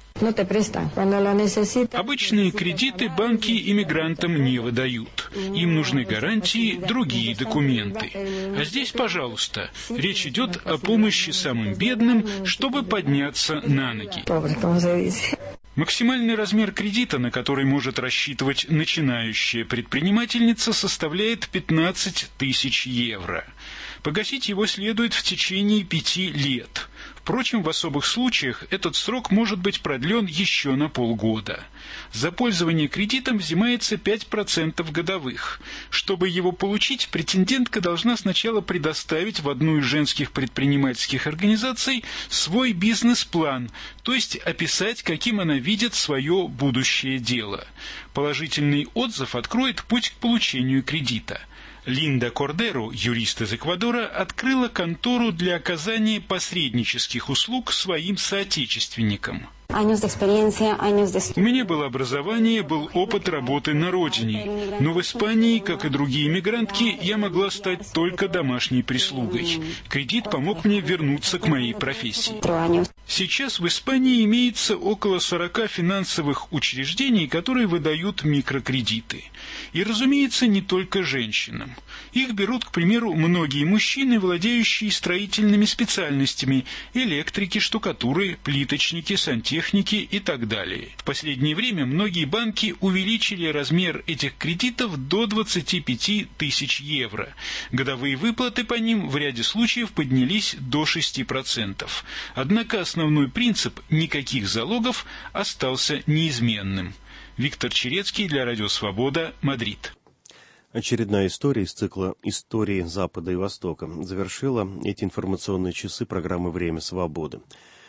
Обычные кредиты банки иммигрантам не выдают. Им нужны гарантии, другие документы. А здесь, пожалуйста, речь идет о помощи самым бедным, чтобы подняться на ноги. Максимальный размер кредита, на который может рассчитывать начинающая предпринимательница, составляет пятнадцать тысяч евро. Погасить его следует в течение пяти лет. Впрочем, в особых случаях этот срок может быть продлен еще на полгода. За пользование кредитом взимается пять процентов годовых. Чтобы его получить, претендентка должна сначала предоставить в одну из женских предпринимательских организаций свой бизнес-план, то есть описать, каким она видит свое будущее дело. Положительный отзыв откроет путь к получению кредита. Линда Кордеро, юрист из Эквадора, открыла контору для оказания посреднических услуг своим соотечественникам. У меня было образование, был опыт работы на родине, но в Испании, как и другие мигрантки, я могла стать только домашней прислугой. Кредит помог мне вернуться к моей профессии. Сейчас в Испании имеется около сорока финансовых учреждений, которые выдают микрокредиты. И, разумеется, не только женщинам. Их берут, к примеру, многие мужчины, владеющие строительными специальностями, электрики, штукатуры, плиточники, сантехники, техники и так далее. В последнее время многие банки увеличили размер этих кредитов до двадцати пяти тысяч евро. Годовые выплаты по ним в ряде случаев поднялись до шести процентов. Однако основной принцип «никаких залогов» остался неизменным. Виктор Черецкий для Радио Свобода, Мадрид.
Очередная история из цикла «Истории Запада и Востока» завершила эти информационные часы программы «Время свободы».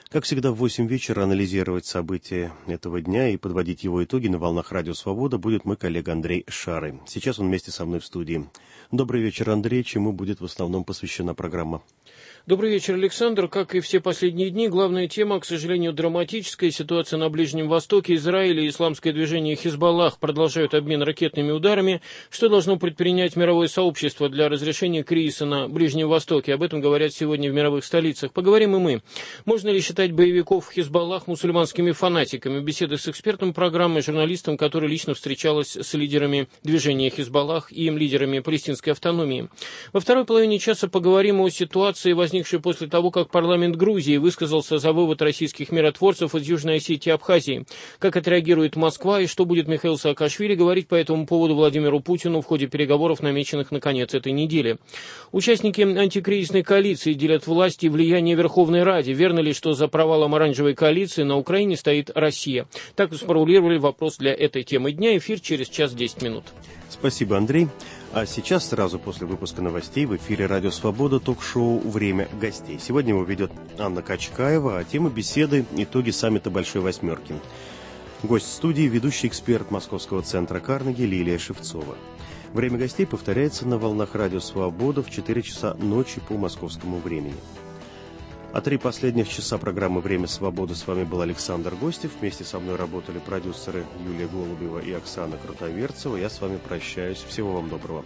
Как всегда, в восемь вечера анализировать события этого дня и подводить его итоги на волнах Радио Свобода будет мой коллега Андрей Шары. Сейчас он вместе со мной в студии. Добрый вечер, Андрей. Чему будет в основном посвящена программа?
Добрый вечер, Александр. Как и все последние дни, главная тема, к сожалению, драматическая. Ситуация на Ближнем Востоке. Израиль и исламское движение Хизбаллах продолжают обмен ракетными ударами. Что должно предпринять мировое сообщество для разрешения кризиса на Ближнем Востоке? Об этом говорят сегодня в мировых столицах. Поговорим и мы. Можно ли считать боевиков Хизбаллах мусульманскими фанатиками? Беседы с экспертом программы, журналистом, который лично встречалась с лидерами движения Хизбаллах и лидерами палестинской автономии. Во второй половине часа поговорим о ситуации, возникшей после того, как парламент Грузии высказался за вывод российских миротворцев из Южной Осетии и Абхазии. Как отреагирует Москва и что будет Михаил Саакашвили говорить по этому поводу Владимиру Путину в ходе переговоров, намеченных на конец этой недели. Участники антикризисной коалиции делят власть и влияние Верховной Раде. Верно ли, что за провалом оранжевой коалиции на Украине стоит Россия? Так сформулировали вопрос для этой темы дня. Эфир через час десять минут.
Спасибо, Андрей. А сейчас, сразу после выпуска новостей, в эфире «Радио Свобода» ток-шоу «Время гостей». Сегодня его ведет Анна Качкаева, а тема беседы – итоги саммита Большой Восьмерки. Гость студии – ведущий эксперт Московского центра Карнеги Лилия Шевцова. «Время гостей» повторяется на волнах «Радио Свобода» в четыре часа ночи по московскому времени. А три последних часа программы «Время свободы» с вами был Александр Гостев. Вместе со мной работали продюсеры Юлия Голубева и Оксана Крутоверцева. Я с вами прощаюсь. Всего вам доброго.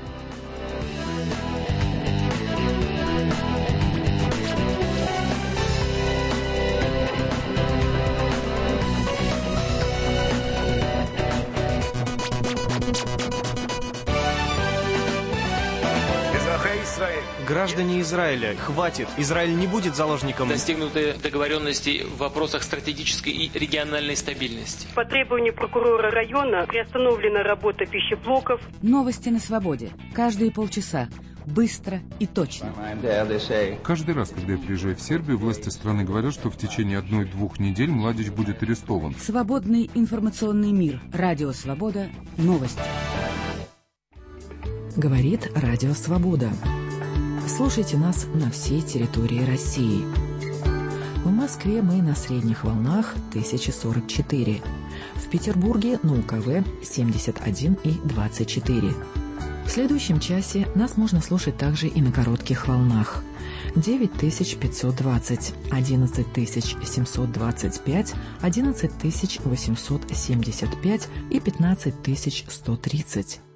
Граждане Израиля, хватит. Израиль не будет заложником.
Достигнуты договоренности в вопросах стратегической и региональной стабильности.
По требованию прокурора района приостановлена работа пищеблоков.
Новости на свободе. Каждые полчаса. Быстро и точно.
Каждый раз, когда я приезжаю в Сербию, власти страны говорят, что в течение одной-двух недель Младич будет арестован.
Свободный информационный мир. Радио Свобода. Новости.
Говорит Радио Свобода. Слушайте нас на всей территории России. В Москве мы на средних волнах тысяча сорок четыре. В Петербурге на УКВ семьдесят один и двадцать четыре. В следующем часе нас можно слушать также и на коротких волнах. девять тысяч пятьсот двадцать, одиннадцать тысяч семьсот двадцать пять, одиннадцать тысяч восемьсот семьдесят пять и пятнадцать тысяч сто тридцать.